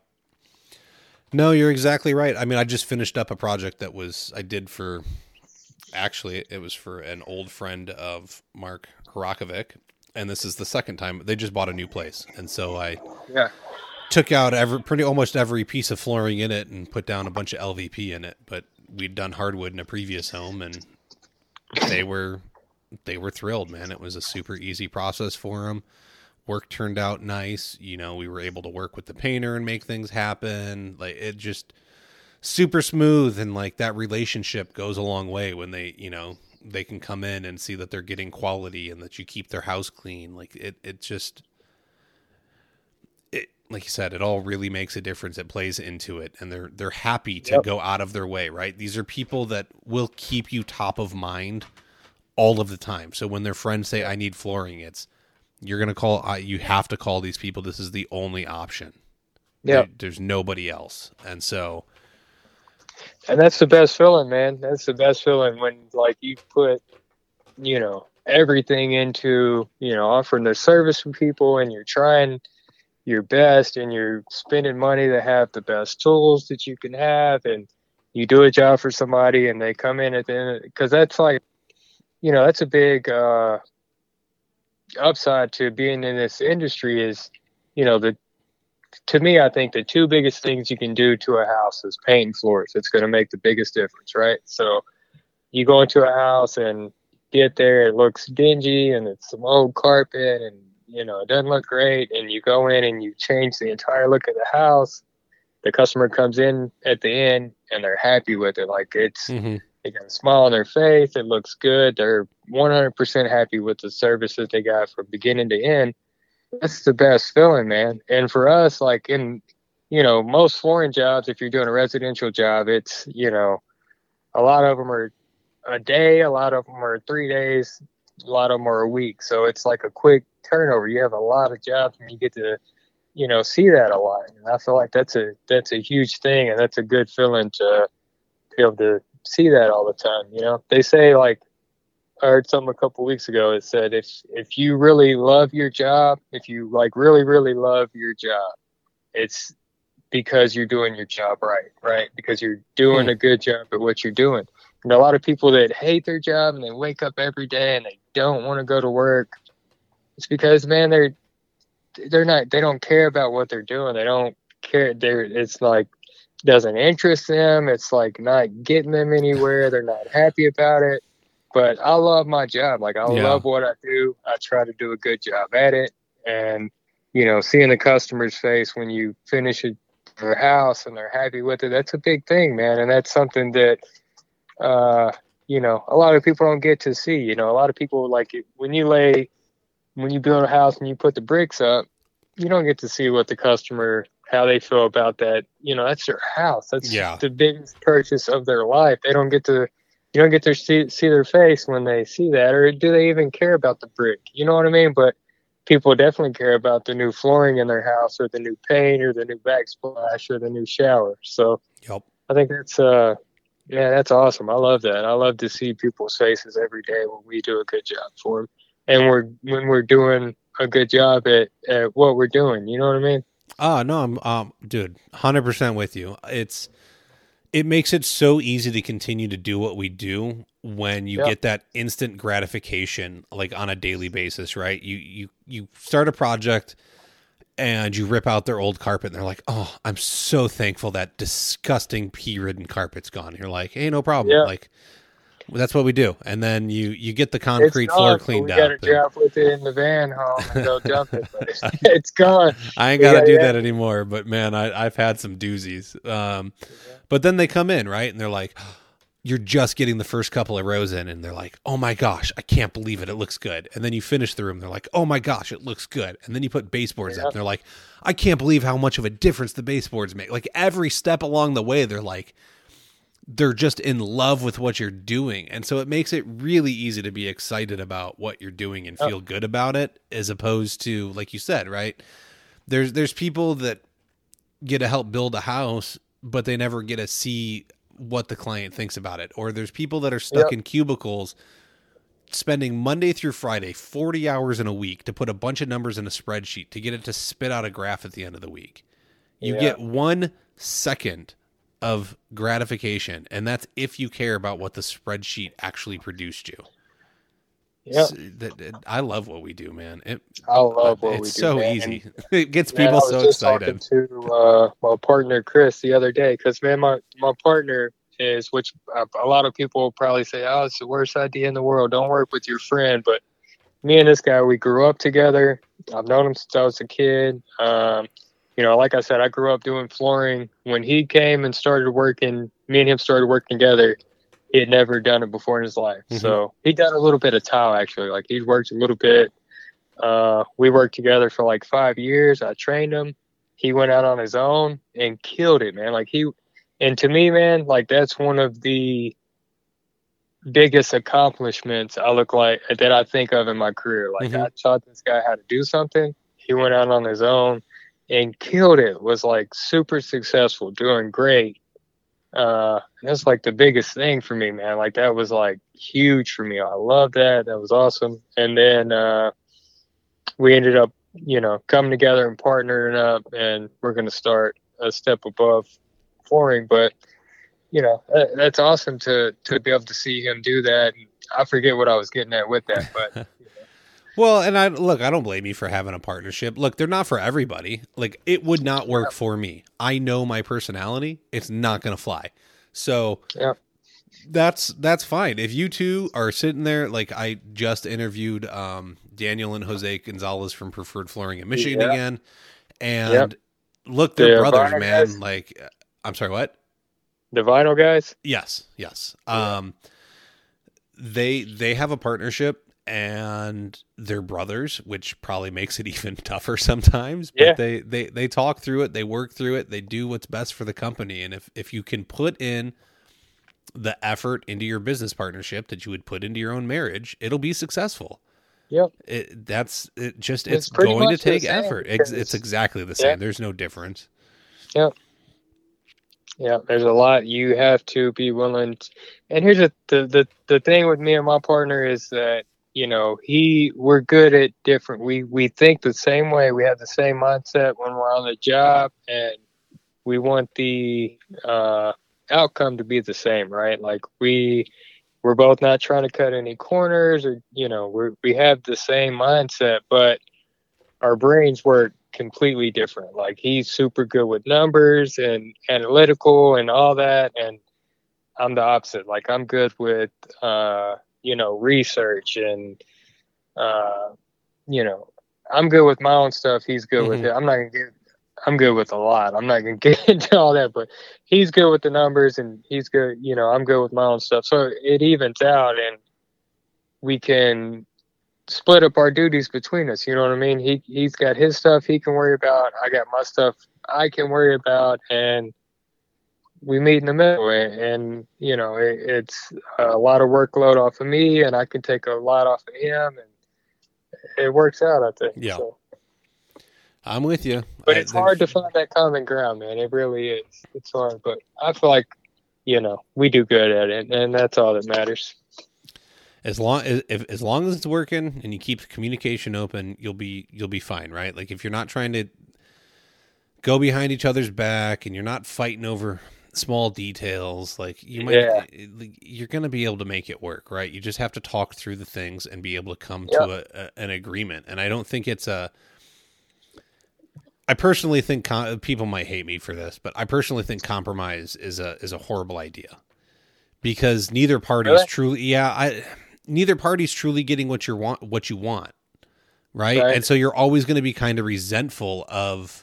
No, you're exactly right. I mean, I just finished up a project that was, I did for, actually, it was for an old friend of Mark Harakovic. And this is the second time they just bought a new place. And so I yeah, took out every, pretty almost every piece of flooring in it and put down a bunch of L V P in it. But we'd done hardwood in a previous home and they were, they were thrilled, man. It was a super easy process for them. Work turned out nice. You know, we were able to work with the painter and make things happen. Like it just super smooth. And like that relationship goes a long way when they, you know, they can come in and see that they're getting quality and that you keep their house clean. Like it, it just, it, like you said, it all really makes a difference. It plays into it and they're, they're happy to Yep. go out of their way, right? These are people that will keep you top of mind all of the time. So when their friends say, I need flooring, it's, you're going to call, uh, you have to call these people. This is the only option. yeah. There, there's nobody else. And so, And that's the best feeling, man. That's the best feeling when like you put, you know, everything into, you know, offering the service for people and you're trying your best and you're spending money to have the best tools that you can have and you do a job for somebody and they come in at the end, because that's like, you know, that's a big uh, upside to being in this industry is, you know, the, to me, I think the two biggest things you can do to a house is paint and floors. It's going to make the biggest difference, right? So you go into a house and get there, it looks dingy and it's some old carpet and, you know, it doesn't look great. And you go in and you change the entire look of the house. The customer comes in at the end and they're happy with it. Like it's, mm-hmm. they got a smile on their face. It looks good. They're one hundred percent happy with the services they got from beginning to end. That's the best feeling, man. And for us, like in, you know, most flooring jobs, if you're doing a residential job, it's, you know, a lot of them are a day, a lot of them are three days, a lot of them are a week. So it's like a quick turnover. You have a lot of jobs and you get to, you know, see that a lot. And I feel like that's a, that's a huge thing. And that's a good feeling to be able to see that all the time. You know, they say like, I heard something a couple of weeks ago. It said, if, if you really love your job, if you like really, really love your job, it's because you're doing your job right, right? Because you're doing Hmm. a good job at what you're doing. And a lot of people that hate their job and they wake up every day and they don't want to go to work. It's because, man, they're, they're not, they don't care about what they're doing. They don't care. They're, it's like, doesn't interest them. It's like not getting them anywhere. They're not happy about it. But I love my job. Like, I Yeah. love what I do. I try to do a good job at it. And, you know, seeing the customer's face when you finish a, their house and they're happy with it, that's a big thing, man. And that's something that, uh, you know, a lot of people don't get to see. You know, a lot of people, like, when you lay, when you build a house and you put the bricks up, you don't get to see what the customer, how they feel about that. You know, that's their house. That's Yeah. the biggest purchase of their life. They don't get to, you don't get to see, see their face when they see that, or do they even care about the brick? You know what I mean? But people definitely care about the new flooring in their house or the new paint or the new backsplash or the new shower. So Yep. I think that's uh yeah, that's awesome. I love that. I love to see people's faces every day when we do a good job for them, and we're when we're doing a good job at, at what we're doing. You know what I mean? Oh, no, I'm, um, dude, one hundred percent with you. It's, it makes it so easy to continue to do what we do when you Yep. get that instant gratification, like on a daily basis, right? You, you, you start a project and you rip out their old carpet and they're like, oh, I'm so thankful that disgusting pea ridden carpet's gone. You're like, hey, no problem. Yep. Like, that's what we do. And then you, you get the It's concrete gone, floor but cleaned we up. got to and- drive with it in the van home and go dump it. But it's, it's gone. I ain't We got to got- do yeah. that anymore, but man, I, I've had some doozies. Um, but then they come in, right? And they're like, you're just getting the first couple of rows in, and they're like, oh my gosh, I can't believe it. It looks good. And then you finish the room. They're like, oh my gosh, it looks good. And then you put baseboards up. Yep. And they're like, I can't believe how much of a difference the baseboards make. Like every step along the way, they're like, they're just in love with what you're doing. And so it makes it really easy to be excited about what you're doing and feel good about it, as opposed to, like you said, right? There's, there's people that get to help build a house, but they never get to see what the client thinks about it. Or there's people that are stuck Yep. in cubicles spending Monday through Friday, forty hours in a week to put a bunch of numbers in a spreadsheet to get it to spit out a graph at the end of the week. You Yeah. get one second of gratification, and that's if you care about what the spreadsheet actually produced you. Yep. So that, that- I love what we do, man. It, I love what it's we do. so man. easy. It gets Man, people I was so just excited. talking to uh, my partner Chris the other day because man, my my partner is, which uh, a lot of people will probably say, oh, it's the worst idea in the world. Don't work with your friend. But me and this guy, we grew up together. I've known him since I was a kid. Um, you know, like I said, I grew up doing flooring. When he came and started working, me and him started working together. He had never done it before in his life. Mhm. So he done a little bit of tile actually. Like he's worked a little bit. Uh, we worked together for like five years. I trained him. He went out on his own and killed it, man. Like he, and to me, man, like that's one of the biggest accomplishments I look like that I think of in my career. Like Mhm. I taught this guy how to do something. He went out on his own and killed it. Was like super successful, doing great. Uh, that's like the biggest thing for me, man. Like that was like huge for me. I love that. That was awesome. And then uh, we ended up, you know, coming together and partnering up, and we're going to start a step above flooring. But you know, that, that's awesome to to be able to see him do that. And I forget what I was getting at with that, but Well, and I look, I don't blame you for having a partnership. Look, they're not for everybody. Like it would not work for me. I know my personality. It's not going to fly. So yeah, that's that's fine. If you two are sitting there, like I just interviewed um, Daniel and Jose Gonzalez from Preferred Flooring in Michigan Yeah. again, and Yep. look, they're The brothers, vinyl man. guys? Like, I'm sorry, what? the vinyl guys. Yes, yes. Yeah. Um, they they have a partnership, and they're brothers, which probably makes it even tougher sometimes. But Yeah. they, they they talk through it, they work through it, they do what's best for the company. And if if you can put in the effort into your business partnership that you would put into your own marriage, it'll be successful. Yep. It, that's it. Just It's it's, pretty going to much the take same effort. It's, because- it's exactly the same. Yeah. There's no difference. Yep. Yeah, there's a lot you have to be willing to, and here's the, the the the thing with me and my partner is that, you know, he we're good at different we we think the same way, we have the same mindset when we're on the job, and we want the uh outcome to be the same, right? Like we we're both not trying to cut any corners, or you know, we we have the same mindset, but our brains work completely different. Like he's super good with numbers and analytical and all that, and I'm the opposite. Like I'm good with uh you know, research and uh you know, I'm good with my own stuff, he's good with Mhm. it. I'm not gonna get I'm good with a lot. I'm not gonna get into all that, but he's good with the numbers, and he's good, you know, I'm good with my own stuff. So it evens out, and we can split up our duties between us. You know what I mean? He he's got his stuff he can worry about. I got my stuff I can worry about, and we meet in the middle. And, and you know, it, it's a lot of workload off of me, and I can take a lot off of him. And it works out, I think. Yeah. So. I'm with you. But it's I, hard to find that common ground, man. It really is. It's hard, but I feel like, you know, we do good at it, and that's all that matters. As long as if, as long as it's working and you keep communication open, you'll be you'll be fine, right? Like if you're not trying to go behind each other's back and you're not fighting over small details, like you might, yeah. you're going to be able to make it work, right? You just have to talk through the things and be able to come yep. to a, a, an agreement. And I don't think it's a. I personally think com- people might hate me for this, but I personally think compromise is a is a horrible idea because neither party is really? truly. Yeah, I. Neither party's truly getting what you want, what you want, right? right? And so you're always going to be kind of resentful of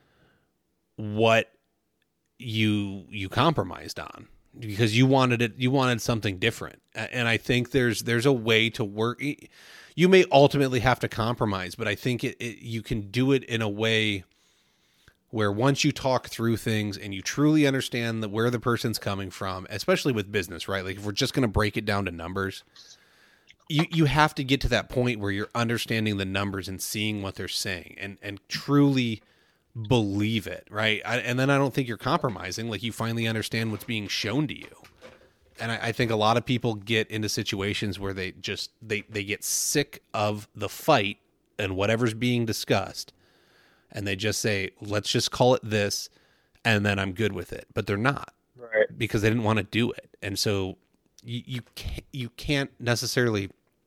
what you you compromised on because you wanted it, you wanted something different. And I think there's there's a way to work. You may ultimately have to compromise, but I think it, it you can do it in a way where once you talk through things and you truly understand that where the person's coming from, especially with business, right? Like if we're just going to break it down to numbers. You you have to get to that point where you're understanding the numbers and seeing what they're saying and, and truly believe it, right? I, and then I don't think you're compromising. Like you finally understand what's being shown to you. And I, I think a lot of people get into situations where they just they, they get sick of the fight and whatever's being discussed. And they just say, let's just call it this, and then I'm good with it. But they're not. Right. Because they didn't want to do it. And so You you can't, you can't necessarily.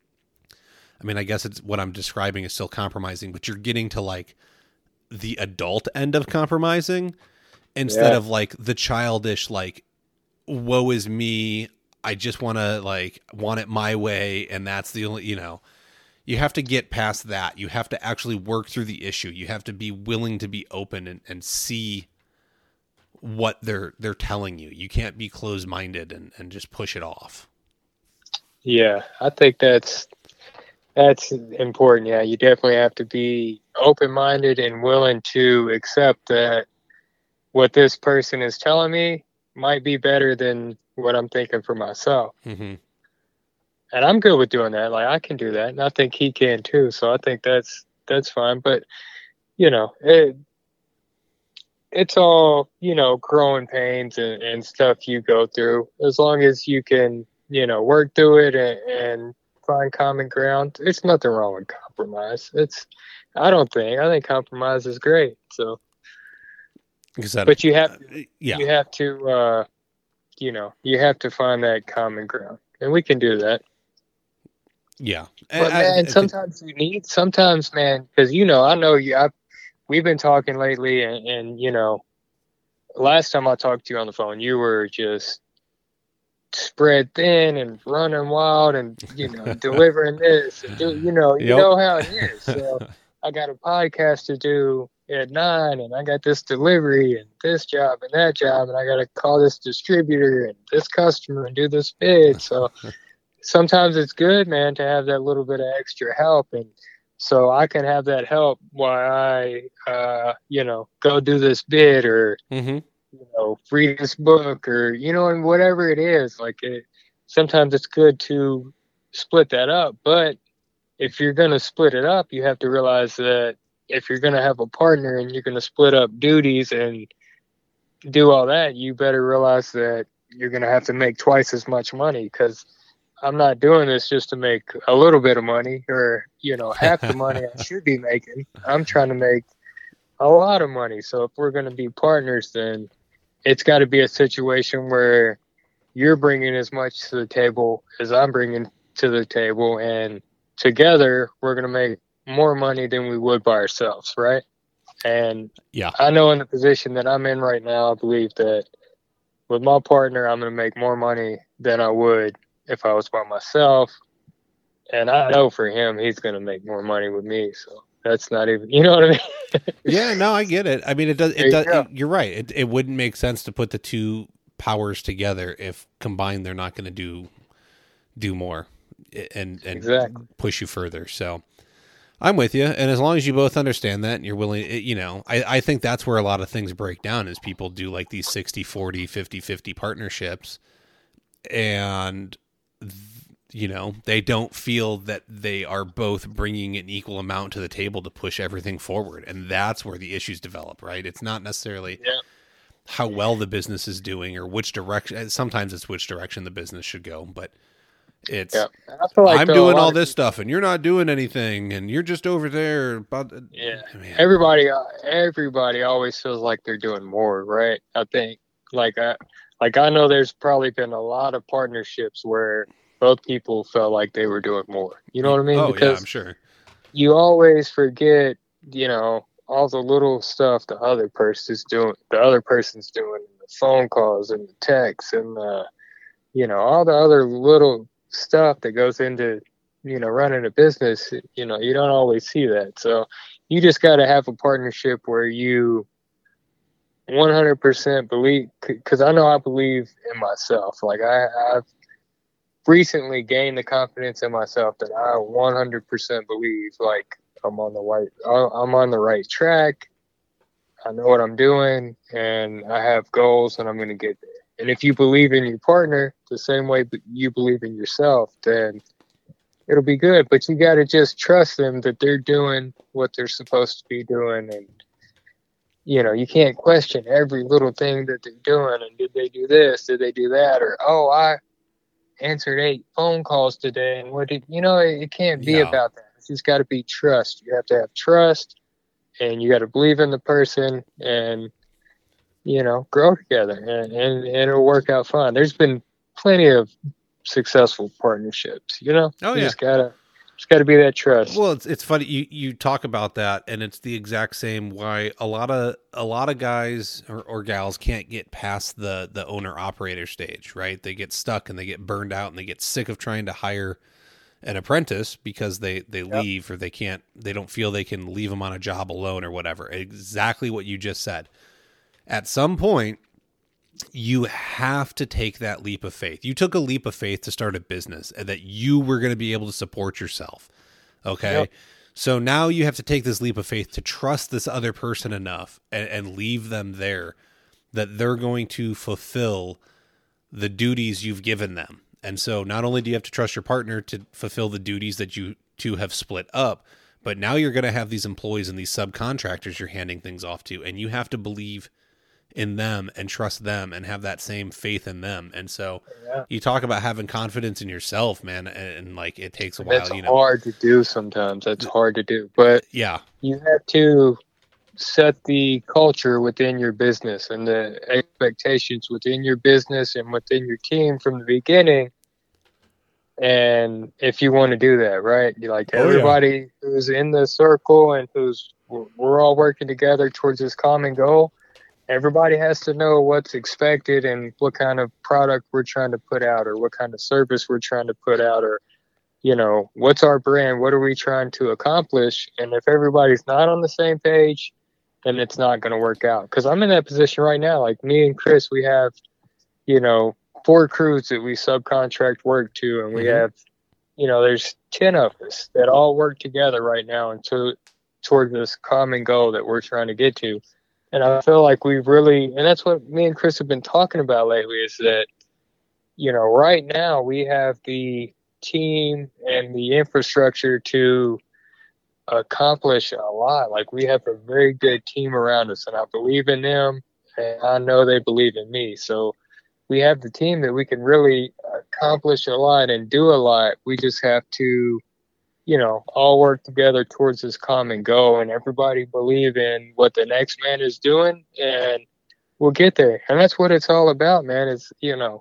I mean, I guess it's what I'm describing is still compromising, but you're getting to like the adult end of compromising instead yeah. of like the childish, like, woe is me. I just want to like want it my way. And that's the only, you know, you have to get past that. You have to actually work through the issue. You have to be willing to be open and, and see what they're they're telling you. You can't be closed-minded and, and just push it off. Yeah, I think that's that's important. Yeah, you definitely have to be open-minded and willing to accept that what this person is telling me might be better than what I'm thinking for myself. Mm-hmm. And I'm good with doing that. Like I can do that, and I think he can too. So I think that's that's fine. But you know, it, it's all, you know, growing pains and, and stuff you go through. As long as you can, you know, work through it and, and find common ground, there's nothing wrong with compromise. It's, I don't think, I think compromise is great. So, that, but you have, uh, yeah. you have to, uh, you know, you have to find that common ground, and we can do that. Yeah. But I, man, I, I sometimes think... you need, sometimes, man, because, you know, I know you, I, we've been talking lately, and, and, you know, last time I talked to you on the phone, you were just spread thin and running wild and, you know, delivering this. And do, you know, you yep. know how it is. So I got a podcast to do at nine, and I got this delivery and this job and that job, and I got to call this distributor and this customer and do this bid. So sometimes it's good, man, to have that little bit of extra help. And so I can have that help while I, uh, you know, go do this bid or, mm-hmm. you know, read this book or, you know, and whatever it is. Like, it, sometimes it's good to split that up. But if you're going to split it up, you have to realize that if you're going to have a partner and you're going to split up duties and do all that, you better realize that you're going to have to make twice as much money, because I'm not doing this just to make a little bit of money or, you know, half the money I should be making. I'm trying to make a lot of money. So if we're going to be partners, then it's got to be a situation where you're bringing as much to the table as I'm bringing to the table. And together we're going to make more money than we would by ourselves. Right. And yeah, I know in the position that I'm in right now, I believe that with my partner, I'm going to make more money than I would if I was by myself. And I know for him, he's going to make more money with me. So that's not even, you know what I mean? Yeah, no, I get it. I mean, it does, it There does, you go. it, you're right. It, it wouldn't make sense to put the two powers together if combined, they're not going to do, do more and, and Exactly. push you further. So I'm with you. And as long as you both understand that and you're willing, it, you know, I, I think that's where a lot of things break down is people do like these sixty, forty, fifty, fifty partnerships. And you know, they don't feel that they are both bringing an equal amount to the table to push everything forward. And that's where the issues develop, right? It's not necessarily Yeah. how well the business is doing or which direction. Sometimes it's which direction the business should go, but it's, Yeah. I feel like I'm though, a doing lot all of this people- stuff and you're not doing anything and you're just over there. But Yeah. man. Everybody, uh, everybody always feels like they're doing more, right? I think, like, I, like I know there's probably been a lot of partnerships where both people felt like they were doing more. You know what I mean? Oh, because yeah, I'm sure. you always forget, you know, all the little stuff the other person's doing, the other person's doing, the phone calls and the texts and the, you know, all the other little stuff that goes into, you know, running a business. You know, you don't always see that. So you just got to have a partnership where you one hundred percent believe, because I know I believe in myself. Like I, I've recently gained the confidence in myself that I one hundred percent believe like I'm on the right, I'm on the right track. I know what I'm doing and I have goals and I'm going to get there. And if you believe in your partner the same way you believe in yourself, then it'll be good. But you got to just trust them that they're doing what they're supposed to be doing. And, you know, you can't question every little thing that they're doing. And did they do this? Did they do that? Or, oh, I answered eight phone calls today. And what did, you know, it, it can't be Yeah. about that. It's just got to be trust. You have to have trust and you got to believe in the person and, you know, grow together and, and, and it'll work out fine. There's been plenty of successful partnerships, you know, Oh, you yeah. just gotta, just gotta be that trust. Well, it's it's funny you, you talk about that, and it's the exact same why a lot of a lot of guys or, or gals can't get past the the owner operator stage, right? They get stuck and they get burned out and they get sick of trying to hire an apprentice because they they Yep. leave or they can't they don't feel they can leave them on a job alone or whatever. Exactly what you just said. At some point, you have to take that leap of faith. You took a leap of faith to start a business and that you were going to be able to support yourself. Okay. Yep. So now you have to take this leap of faith to trust this other person enough and, and leave them there that they're going to fulfill the duties you've given them. And so not only do you have to trust your partner to fulfill the duties that you two have split up, but now you're going to have these employees and these subcontractors you're handing things off to, and you have to believe in them and trust them and have that same faith in them. And so Yeah. you talk about having confidence in yourself, man. And, and like, it takes a And while, that's you know? hard to do sometimes. That's hard to do, but Yeah. you have to set the culture within your business and the expectations within your business and within your team from the beginning. And if you want to do that, right? You like Oh, yeah. everybody who's in the circle and who's we're, we're all working together towards this common goal. Everybody has to know what's expected and what kind of product we're trying to put out or what kind of service we're trying to put out or, you know, what's our brand? What are we trying to accomplish? And if everybody's not on the same page, then it's not going to work out. Because I'm in that position right now. Like me and Chris, we have, you know, four crews that we subcontract work to. And we Mhm. have, you know, there's ten of us that all work together right now and to, toward this common goal that we're trying to get to. And I feel like we've really, and that's what me and Chris have been talking about lately is that, you know, right now we have the team and the infrastructure to accomplish a lot. Like we have a very good team around us and I believe in them and I know they believe in me. So we have the team that we can really accomplish a lot and do a lot. We just have to, you know, all work together towards this common goal and everybody believe in what the next man is doing and we'll get there. And that's what it's all about, man, is, you know,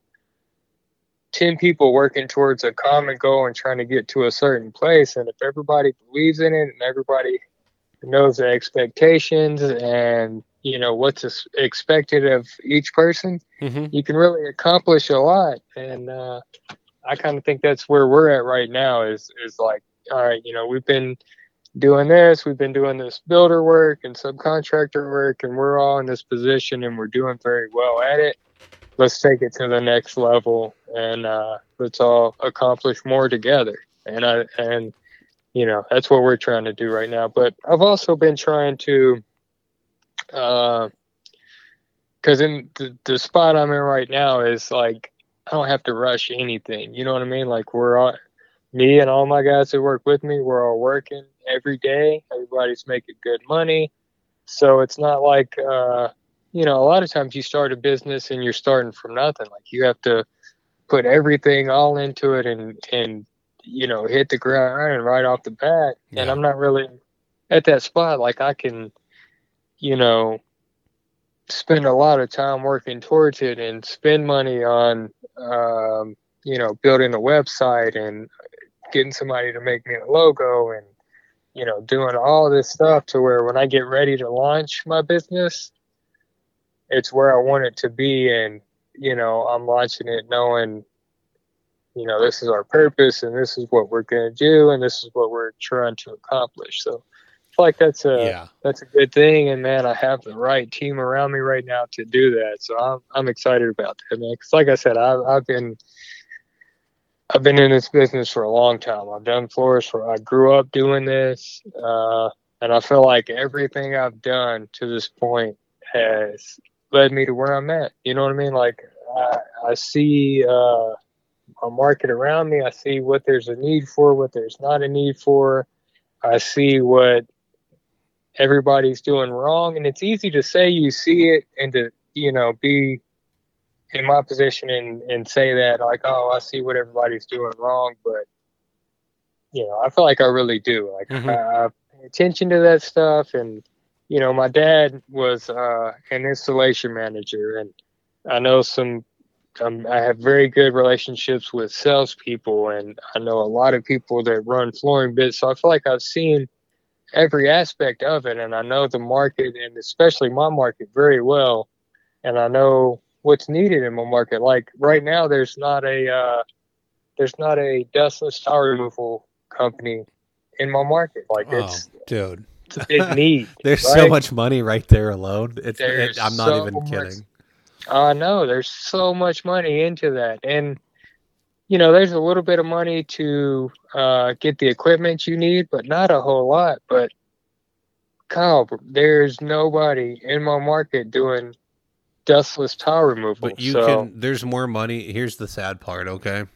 ten people working towards a common goal and trying to get to a certain place. And if everybody believes in it and everybody knows the expectations and, you know, what's expected of each person, Mm-hmm. you can really accomplish a lot. And uh, I kind of think that's where we're at right now is, is like, all right, you know, we've been doing this, we've been doing this builder work and subcontractor work, and we're all in this position and we're doing very well at it. Let's take it to the next level and uh, let's all accomplish more together. And I, and, you know, that's what we're trying to do right now. But I've also been trying to, uh, cause in the, the spot I'm in right now is like, I don't have to rush anything. You know what I mean? Like we're all, me and all my guys that work with me, we're all working every day. Everybody's making good money. So it's not like, uh, you know, a lot of times you start a business and you're starting from nothing. Like you have to put everything all into it and, and, you know, hit the ground running right off the bat. Yeah. And I'm not really at that spot. Like I can, you know, spend a lot of time working towards it and spend money on, um, you know, building a website and getting somebody to make me a logo and, you know, doing all this stuff to where when I get ready to launch my business, it's where I want it to be. And, you know, I'm launching it knowing, you know, this is our purpose and this is what we're going to do and this is what we're trying to accomplish. So I feel like that's a, yeah. that's a good thing. And man, I have the right team around me right now to do that. So I'm, I'm excited about that, man. Cause like I said, I've, I've been, I've been in this business for a long time. I've done floors for, I grew up doing this. Uh, and I feel like everything I've done to this point has led me to where I'm at. You know what I mean? Like I, I see, uh, a market around me. I see what there's a need for, what there's not a need for. I see what everybody's doing wrong. And it's easy to say you see it and to, you know, be in my position and, and say that like, oh, I see what everybody's doing wrong. But, you know, I feel like I really do. Like Mm-hmm. I, I pay attention to that stuff. And, you know, my dad was uh, an installation manager and I know some, um, I have very good relationships with salespeople and I know a lot of people that run flooring bits. So I feel like I've seen every aspect of it and I know the market and especially my market very well. And I know what's needed in my market. Like right now, there's not a, uh, there's not a dustless tile removal company in my market. Like Oh, it's, dude. it's a big need. There's right? so much money right there alone. It's There's it, I'm not so even much- kidding. I know there's so much money into that. And, you know, there's a little bit of money to uh, get the equipment you need, but not a whole lot. But Kyle, there's nobody in my market doing dustless tile removal. But you so, can. There's more money. Here's the sad part. Okay.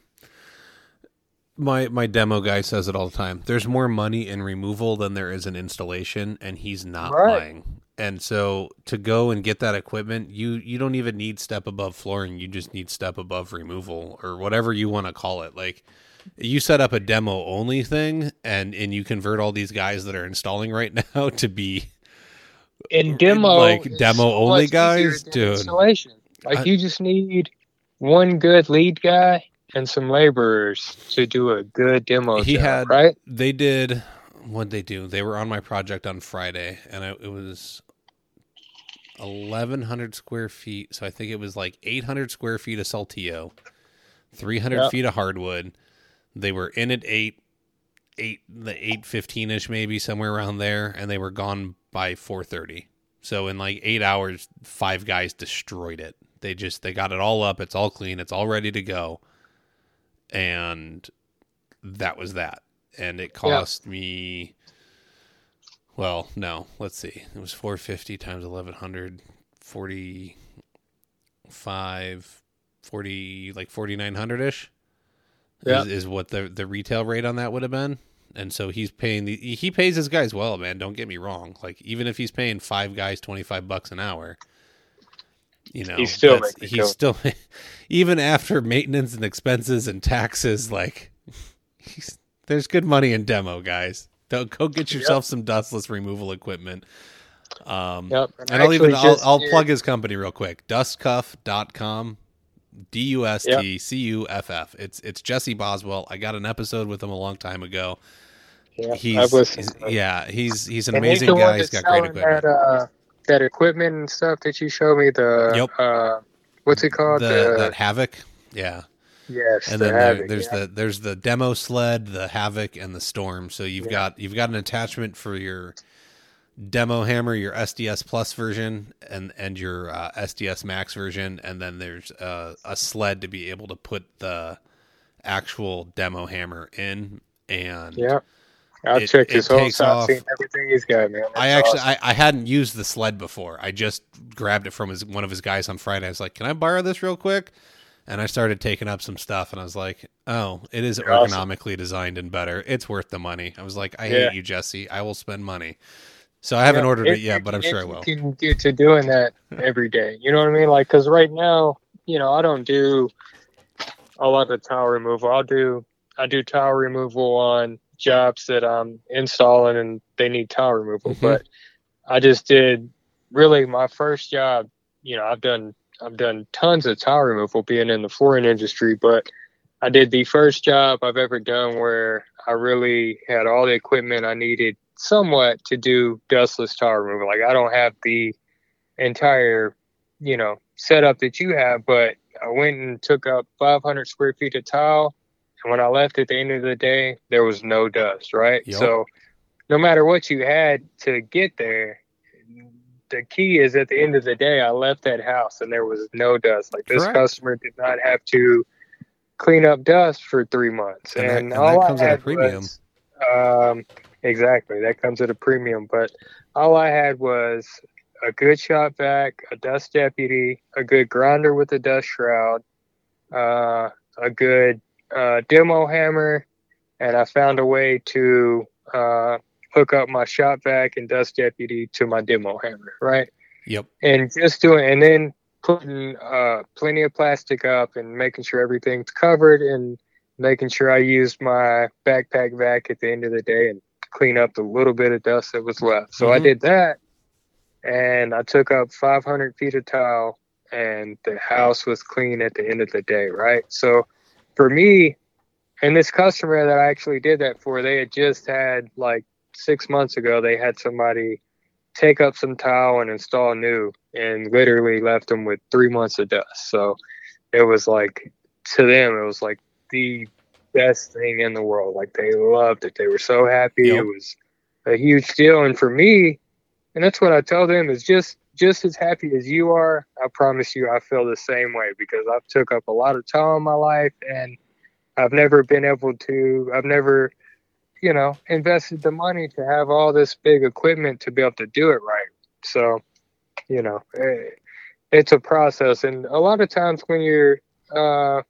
My my demo guy says it all the time. There's more money in removal than there is in installation, and he's not Right. lying. And so to go and get that equipment, you you don't even need step above flooring. You just need step above removal or whatever you want to call it. Like you set up a demo only thing, and and you convert all these guys that are installing right now to be in demo, like is demo so only much easier guys, than dude. Installation. Like I- you just need one good lead guy and some laborers to do a good demo. He job, had right. They did. What'd they do? They were on my project on Friday, and I, it was eleven hundred square feet. So I think it was like eight hundred square feet of Saltillo, three hundred Yep. feet of hardwood. They were in at eight, eight, the eight fifteen ish, maybe somewhere around there, and they were gone by four thirty. So in like eight hours, five guys destroyed it. They just they got it all up. It's all clean. It's all ready to go, and that was that. And it cost yeah. me. Well, no, let's see. It was four fifty times eleven hundred, forty-five, forty, like forty-nine hundred ish. Yeah. Is, is what the the retail rate on that would have been. And so he's paying the he pays his guys well, man. Don't get me wrong. Like even if he's paying five guys twenty-five bucks an hour, you know, he's still that's, making he's still even after maintenance and expenses and taxes, like he's, there's good money in demo, guys. Don't go get yourself yep. some dustless removal equipment. Um, yep. And, and I'll even I'll, I'll did... plug his company real quick. dustcuff dot com. D U S T C U F F. It's it's Jesse Boswell. I got an episode with him a long time ago. Yeah, he's, he's yeah, he's he's an and amazing he's guy. He's got great equipment. That, uh, that equipment and stuff that you showed me. The yep. uh, what's it called? The, the... That Havoc. Yeah. Yes. And the then Havoc, there, there's yeah. the there's the demo sled, the Havoc, and the Storm. So you've yeah. got you've got an attachment for your demo hammer, your S D S Plus version, and and your uh, S D S Max version, and then there's uh, a sled to be able to put the actual demo hammer in. And yeah, I've it, checked his whole side, seen everything he's got, man. That's I actually awesome. I, I hadn't used the sled before. I just grabbed it from his one of his guys on Friday. I was like, "Can I borrow this real quick?" And I started taking up some stuff, and I was like, oh, it is Awesome. ergonomically designed and better. It's worth the money. I was like, I Yeah. hate you, Jesse. I will spend money. So I haven't Yeah, ordered it if yet, you but I'm can, sure I if will. you can get to doing that every day. You know what I mean? Like, because right now, you know, I don't do a lot of tile removal. I'll do I do tile removal on jobs that I'm installing and they need tile removal. Mhm. But I just did really my first job. You know, I've done I've done tons of tile removal being in the flooring industry, but I did the first job I've ever done where I really had all the equipment I needed somewhat to do dustless tile removal. Like I don't have the entire, you know, setup that you have, but I went and took up five hundred square feet of tile. And when I left at the end of the day, there was no dust, right? Yep. So no matter what you had to get there, the key is at the end of the day, I left that house and there was no dust. Like this Correct. customer did not have to clean up dust for three months. And that, And, and all that I comes at a had premium. was, um, exactly, that comes at a premium. But all I had was a good shop vac, a dust deputy, a good grinder with a dust shroud, uh, a good uh, demo hammer, and I found a way to uh, hook up my shop vac and dust deputy to my demo hammer, right? Yep. And just doing, and then putting uh, plenty of plastic up and making sure everything's covered and making sure I used my backpack vac at the end of the day and clean up the little bit of dust that was left. So Mhm. I did that, and I took up five hundred feet of tile, and the house was clean at the end of the day, right? So for me, and this customer that I actually did that for, they had just had like six months ago, they had somebody take up some tile and install new, and literally left them with three months of dust. So it was like, to them, it was like the best thing in the world. Like they loved it. They were so happy. Yep. It was a huge deal. And for me, and that's what I tell them, is just just as happy as you are, I promise you I feel the same way, because I've took up a lot of tile in my life and I've never been able to, I've never, you know, invested the money to have all this big equipment to be able to do it right. So, you know, it, it's a process. And a lot of times when you're, uh,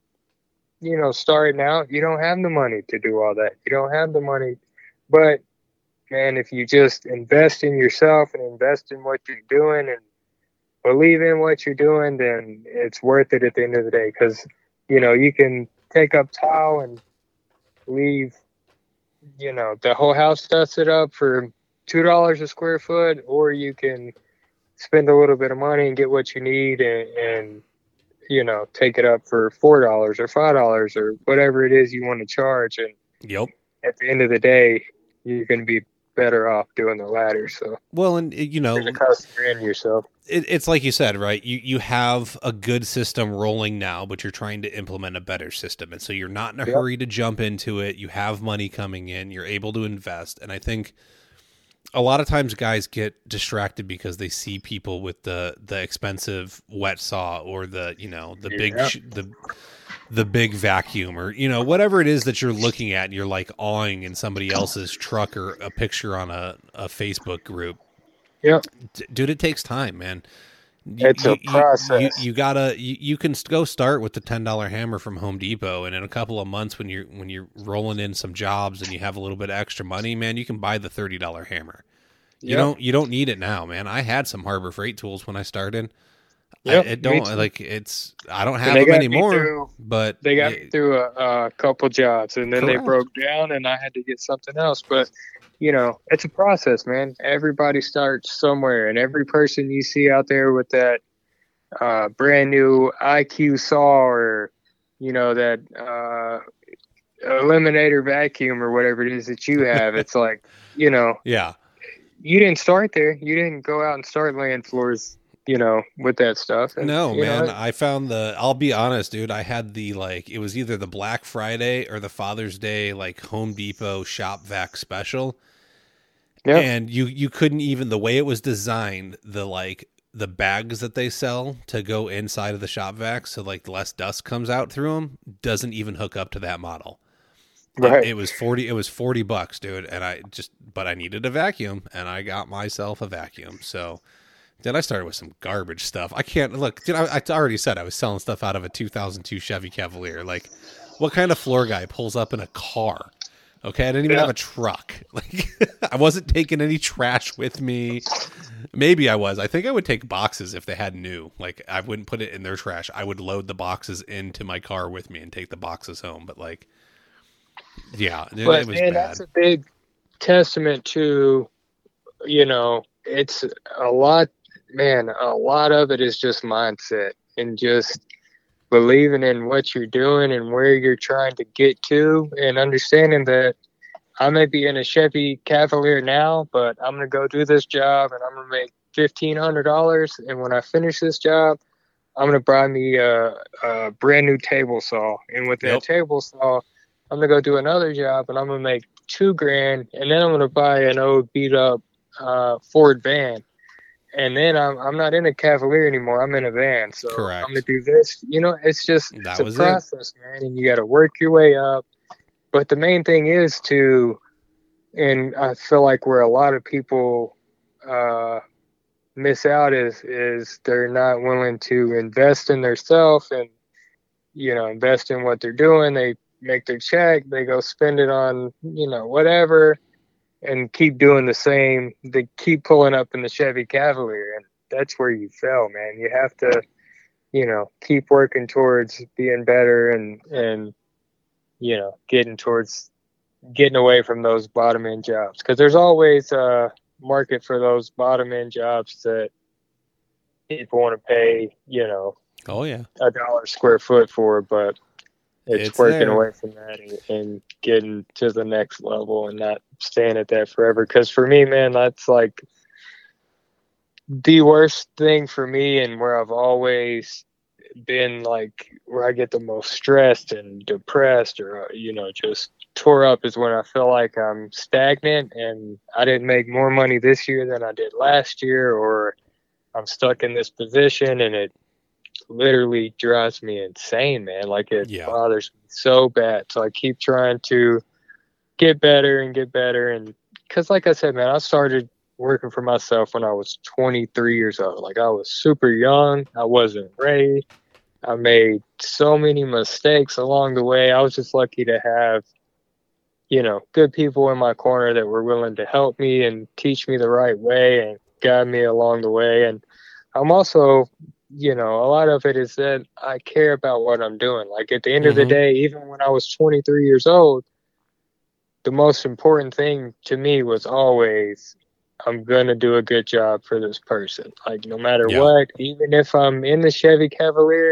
you know, starting out, you don't have the money to do all that. You don't have the money. But, man, if you just invest in yourself and invest in what you're doing and believe in what you're doing, then it's worth it at the end of the day. Because, you know, you can take up tile and leave, you know, the whole house dusted up for two dollars a square foot, or you can spend a little bit of money and get what you need and, and you know, take it up for four dollars or five dollars or whatever it is you want to charge. And Yep. at the end of the day, you're going to be better off doing the latter. So, Well, and you know, as a customer and yourself. it, it's like you said, right? You you have a good system rolling now, but you're trying to implement a better system, and so you're not in a Yep. hurry to jump into it. You have money coming in. You're able to invest, and I think a lot of times guys get distracted because they see people with the the expensive wet saw or the you know the big Yeah. sh- the the big vacuum or you know whatever it is that you're looking at and you're like awing in somebody else's truck or a picture on a, a Facebook group. Yep. D- dude, it takes time, man. You, It's a you- you- process. You, you gotta you, you can go start with the ten dollar hammer from Home Depot, and in a couple of months when you're when you're rolling in some jobs and you have a little bit of extra money, man, you can buy the thirty dollar hammer. You Yep. don't you don't need it now, man. I had some Harbor Freight tools when I started. Yep, I, it me don't too. like it's I don't And have they them got me anymore, through- but They got it- me through a, a couple jobs, and then Correct. they broke down, and I had to get something else. But, you know, it's a process, man. Everybody starts somewhere, and every person you see out there with that uh, brand new I Q saw or, you know, that uh, eliminator vacuum or whatever it is that you have, it's like, you know, yeah. you didn't start there. You didn't go out and start laying floors, you know, with that stuff. And, No, you know, man. I found the. I'll be honest, dude. I had the like. It was either the Black Friday or the Father's Day like Home Depot shop vac special, yeah, and you you couldn't even the way it was designed. The like the bags that they sell to go inside of the shop vac, so like less dust comes out through them, doesn't even hook up to that model. right. It, it was forty. It was forty bucks, dude. And I just, but I needed a vacuum, and I got myself a vacuum. So. Dude, I started with some garbage stuff. I can't look. Dude, I, I already said I was selling stuff out of a two thousand two Chevy Cavalier. Like, what kind of floor guy pulls up in a car? Okay, I didn't even Yeah. have a truck. Like, I wasn't taking any trash with me. Maybe I was. I think I would take boxes if they had new. Like, I wouldn't put it in their trash. I would load the boxes into my car with me and take the boxes home. But like, yeah, it, But it was man, bad. that's a big testament to, you know, it's a lot, man, a lot of it is just mindset and just believing in what you're doing and where you're trying to get to, and understanding that I may be in a Chevy Cavalier now, but I'm going to go do this job and I'm going to make fifteen hundred dollars. And when I finish this job, I'm going to buy me a, a brand new table saw. And with that Yep. table saw, I'm going to go do another job and I'm going to make two grand. And then I'm going to buy an old beat up uh, Ford van. And then I'm I'm not in a Cavalier anymore. I'm in a van. So Correct. I'm going to do this. You know, it's just That it's a was it. process, man. And you got to work your way up. But the main thing is to, and I feel like where a lot of people uh, miss out is is they're not willing to invest in themselves and, you know, invest in what they're doing. They make their check, they go spend it on, you know, whatever, and keep doing the same. They keep pulling up in the Chevy Cavalier, and that's where you fail, man. You have to, you know, keep working towards being better and and you know, getting towards getting away from those bottom end jobs, because there's always a market for those bottom end jobs that people want to pay, you know, Oh yeah. a dollar square foot for, but it's, It's working there. away from that and, and getting to the next level and not staying at that forever. Because for me, man, that's like the worst thing for me, and where I've always been, like, where I get the most stressed and depressed, or, you know, just tore up, is when I feel like I'm stagnant and I didn't make more money this year than I did last year, or I'm stuck in this position and it literally drives me insane, man. Like, it Yeah. bothers me so bad. So I keep trying to get better and get better. And because, like I said, man, I started working for myself when I was twenty-three years old. Like, I was super young. I wasn't ready. I made so many mistakes along the way. I was just lucky to have, you know, good people in my corner that were willing to help me and teach me the right way and guide me along the way. And I'm also, you know, a lot of it is that I care about what I'm doing. Like, at the end of the Mhm. day, even when I was twenty-three years old, the most important thing to me was always, I'm going to do a good job for this person. Like, no matter Yeah. what, even if I'm in the Chevy Cavalier,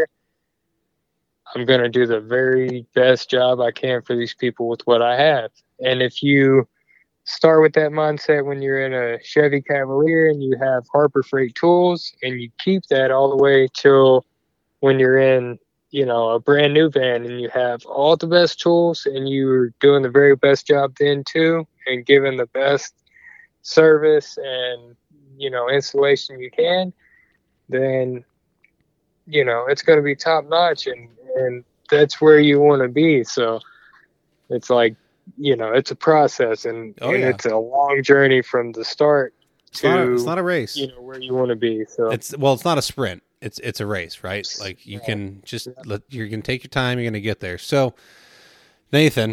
I'm going to do the very best job I can for these people with what I have. And if you start with that mindset when you're in a Chevy Cavalier and you have Harbor Freight tools, and you keep that all the way till when you're in, you know, a brand new van and you have all the best tools and you're doing the very best job then too, and giving the best service and, you know, installation you can, then, you know, it's going to be top notch, and, and that's where you want to be. So it's like, you know, it's a process, and, Oh, and yeah. it's a long journey from the start It's to, not a, it's not a race. you know, where you want to be. So It's well, it's not a sprint. It's it's a race, right? Like, you Yeah. can just let you're gonna take your time. You're gonna get there. So, Nathan,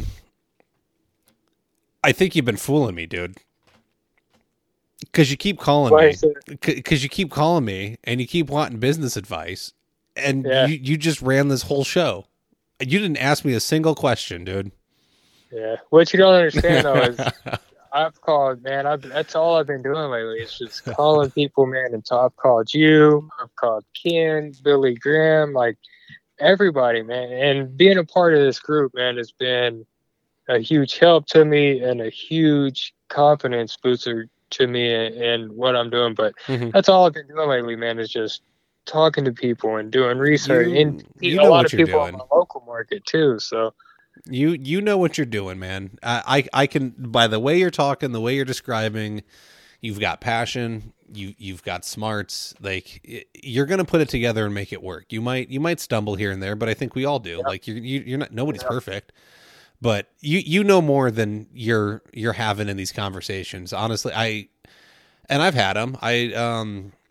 I think you've been fooling me, dude. Because you keep calling Why me. is it- Because you keep calling me and you keep wanting business advice, and Yeah. you you just ran this whole show. You didn't ask me a single question, dude. yeah. What you don't understand though is I've called, man. I've, that's all I've been doing lately. It's just calling people, man. And so I've called you. I've called Ken, Billy Graham, like everybody, man. And being a part of this group, man, has been a huge help to me and a huge confidence booster to me in, in what I'm doing. But Mhm. that's all I've been doing lately, man, is just talking to people and doing research. You- and you a know lot what of you're people doing. in my local market too. So You you know what you're doing, man. I, I I can, by the way you're talking, the way you're describing, you've got passion, you you've got smarts. Like, y- you're gonna put it together and make it work. You might you might stumble here and there, but I think we all do. Yep. Like, you're you, you're not nobody's Yep. perfect, but you you know more than you're you're having in these conversations. Honestly, I and I've had them. I um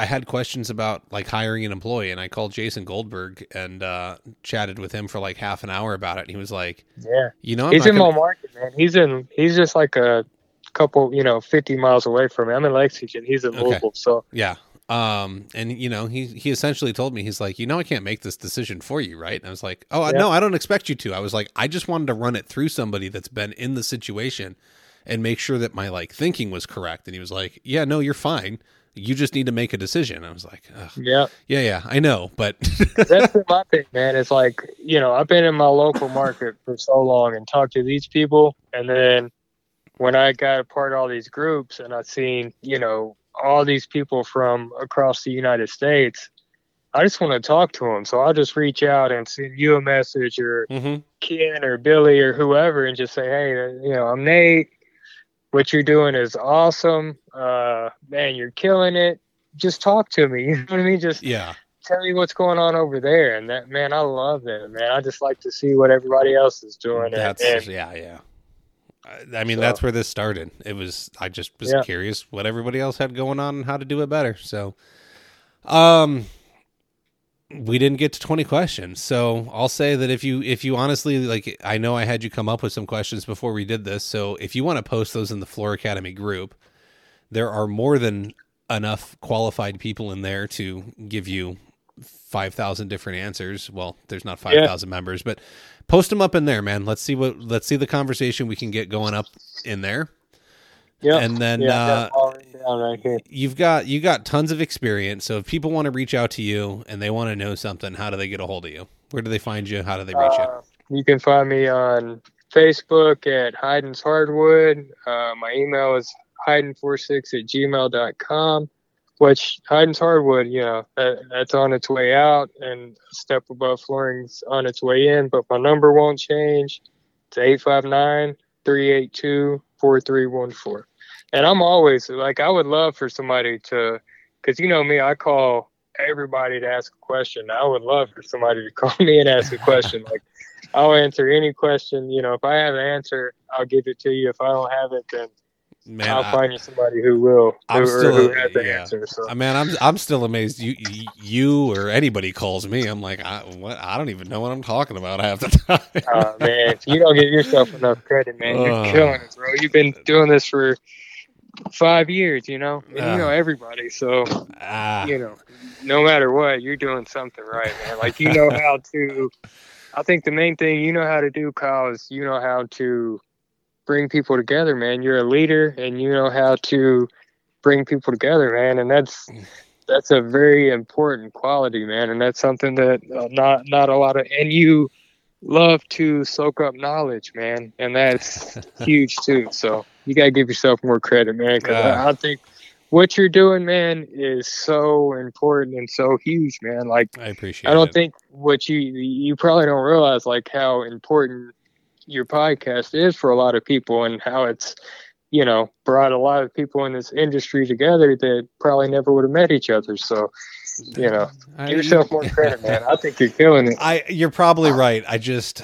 I had questions about like hiring an employee, and I called Jason Goldberg and uh, chatted with him for like half an hour about it. And he was like, yeah, you know, I'm he's not in gonna... my market, man. He's in, he's just like a couple, you know, fifty miles away from me. I'm in Lexington. He's in Okay. Louisville. So Yeah. Um, and you know, he, he essentially told me, he's like, you know, I can't make this decision for you. Right. And I was like, oh, Yeah. no, I don't expect you to. I was like, I just wanted to run it through somebody that's been in the situation and make sure that my like thinking was correct. And he was like, yeah, no, you're fine. You just need to make a decision. I was like, ugh. yeah, yeah, yeah, I know, but that's been my thing, man. It's like, you know, I've been in my local market for so long and talked to these people. And then when I got a part of all these groups and I've seen, you know, all these people from across the United States, I just want to talk to them. So I'll just reach out and send you a message or mm-hmm. Ken or Billy or whoever and just say, hey, you know, I'm Nate. What you're doing is awesome. Uh, man, you're killing it. Just talk to me. You know what I mean? Just yeah. tell me what's going on over there. And that, man, I love that, man. I just like to see what everybody else is doing. That's, and, and, yeah, yeah. I mean, so, that's where this started. It was, I just was yeah. curious what everybody else had going on and how to do it better. So, um, we didn't get to twenty questions. So I'll say that if you, if you honestly, like, I know I had you come up with some questions before we did this. So if you want to post those in the Floor Academy group, there are more than enough qualified people in there to give you five thousand different answers. Well, there's not five thousand yeah. members, but post them up in there, man. Let's see what, let's see the conversation we can get going up in there. Yeah. And then, yeah, uh, down right here. you've got, you got tons of experience. So if people want to reach out to you and they want to know something, how do they get a hold of you? Where do they find you? How do they reach uh, you? You can find me on Facebook at Hayden's Hardwood. Uh, my email is hayden forty-six at gmail dot com. Which Hayden's Hardwood, you know, that, that's on its way out, and Step Above Flooring's on its way in. But my number won't change. It's eight five nine, three eight two, four three one four. And I'm always like, I would love for somebody to, because you know me, I call everybody to ask a question. I would love for somebody to call me and ask a question. Like, I'll answer any question. You know, if I have an answer, I'll give it to you. If I don't have it, then Man, I'll I, find you somebody who will, I'm who, still, who has the yeah. answer. So. I mean, I'm I'm still amazed. You you or anybody calls me, I'm like, I what? I don't even know what I'm talking about half the time. Oh man, you don't give yourself enough credit, man. You're uh, killing it, bro. You've been doing this for five years, you know, and uh, you know everybody. So uh, you know, no matter what, you're doing something right, man. Like you know how to. I think the main thing you know how to do, Kyle, is you know how to bring people together, man. You're a leader and you know how to bring people together, man. And that's, that's a very important quality, man. And that's something that uh, not, not a lot of, and you love to soak up knowledge, man. And that's huge too. So you got to give yourself more credit, man. Cause uh, I, I think what you're doing, man, is so important and so huge, man. Like, I appreciate I don't it. think what you, you probably don't realize like how important your podcast is for a lot of people and how it's, you know, brought a lot of people in this industry together that probably never would have met each other. So, you know, I, give yourself more credit, man. I think you're killing it. I, you're probably right. I just,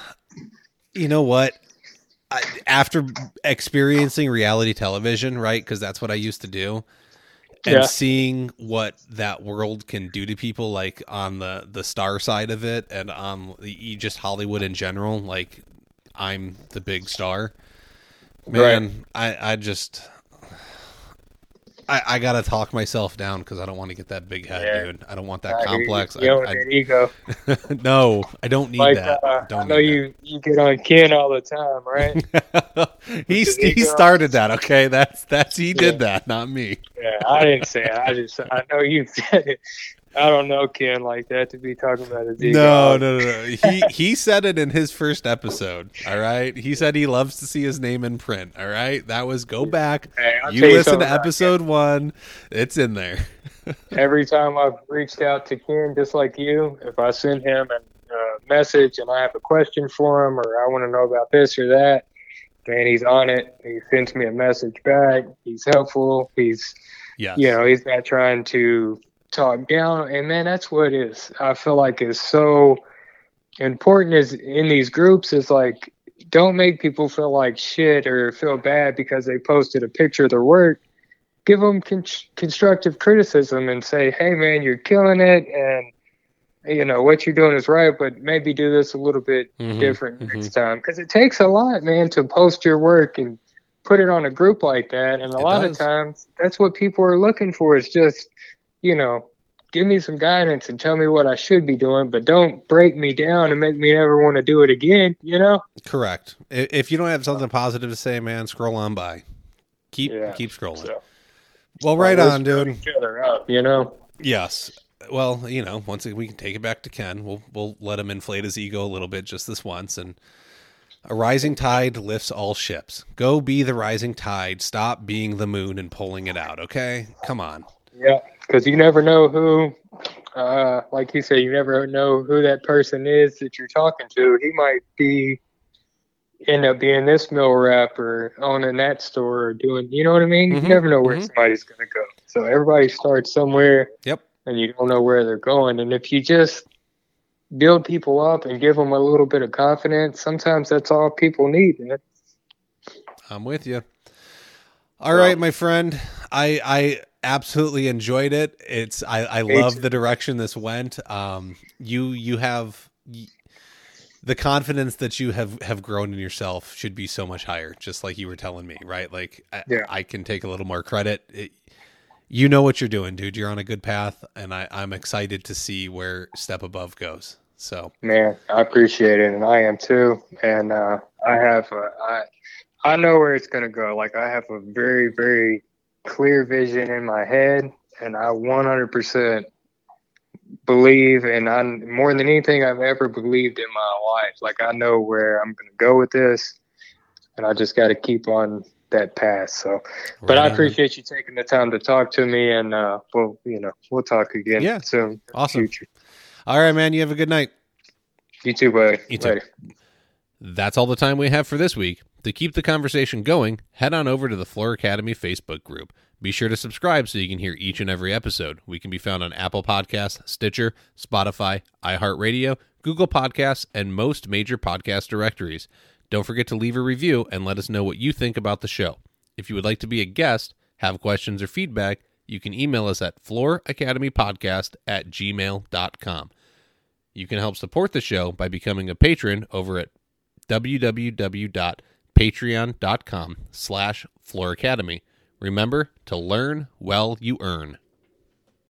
you know what? I, after experiencing reality television, right? Because that's what I used to do. And yeah. seeing what that world can do to people, like on the, the star side of it and on the, just Hollywood in general, like I'm the big star, man. Right. I, I just, I, I got to talk myself down because I don't want to get that big head, yeah. dude. I don't want that I complex. You, you I, I, that ego. No, I don't need like, that. Uh, don't I know need you, you get on Ken all the time, right? he he started that, okay? That's that's he yeah. did that, not me. Yeah, I didn't say it. I just I know you said it. I don't know Ken like that to be talking about his ego. No, no, no, no. He he said it in his first episode. All right, he said he loves to see his name in print. All right, that was go back. Hey, you listen to episode one. It's in there. Every time I've reached out to Ken, just like you, if I send him a uh, message and I have a question for him or I want to know about this or that, man, he's on it. He sends me a message back. He's helpful. He's, yes. you know, he's not trying to talk down. And man, that's what it is. I feel like is so important is in these groups is like, don't make people feel like shit or feel bad because they posted a picture of their work. give them con- constructive criticism and say, hey, man, you're killing it. And, you know, what you're doing is right, but maybe do this a little bit mm-hmm, different mm-hmm. next time. Because it takes a lot, man, to post your work and put it on a group like that. And a it lot does. of times that's what people are looking for is just, you know, give me some guidance and tell me what I should be doing, but don't break me down and make me never want to do it again, you know? Correct. If you don't have something positive to say, man, scroll on by. Keep yeah, keep scrolling. So. Well, right on, dude. Each other up, you know? Yes. Well, you know, once we can take it back to Ken, we'll we'll let him inflate his ego a little bit just this once. And a rising tide lifts all ships. Go be the rising tide. Stop being the moon and pulling it out, okay? Come on. Yeah, because you never know who, uh, like you say, you never know who that person is that you're talking to. He might be end up being this mill rep or owning that store or doing, you know what I mean? Mm-hmm, you never know where mm-hmm. somebody's going to go. So everybody starts somewhere. Yep. And you don't know where they're going. And if you just build people up and give them a little bit of confidence, sometimes that's all people need, man. I'm with you. All well, right, my friend. I I absolutely enjoyed it. It's I, I love too. the direction this went. Um, you you have the confidence that you have, have grown in yourself should be so much higher, just like you were telling me, right? Like I, yeah. I can take a little more credit. It, You know what you're doing, dude. You're on a good path, and I, I'm excited to see where Step Above goes. So, man, I appreciate it, and I am too. And uh, I have, a, I, I know where it's gonna go. Like I have a very, very clear vision in my head, and I one hundred percent believe, and I more than anything I've ever believed in my life. Like I know where I'm gonna go with this, and I just got to keep on that path. So, but right I appreciate on. you taking the time to talk to me, and uh, we'll, you know, we'll talk again yeah. soon. Awesome. Future. All right, man. You have a good night. You too, buddy. You too. Later. That's all the time we have for this week. To keep the conversation going, head on over to the Floor Academy Facebook group. Be sure to subscribe so you can hear each and every episode. We can be found on Apple Podcasts, Stitcher, Spotify, iHeartRadio, Google Podcasts, and most major podcast directories. Don't forget to leave a review and let us know what you think about the show. If you would like to be a guest, have questions or feedback, you can email us at floor academy podcast at gmail dot com. You can help support the show by becoming a patron over at www.patreon.com slash floor academy. Remember to learn while you earn.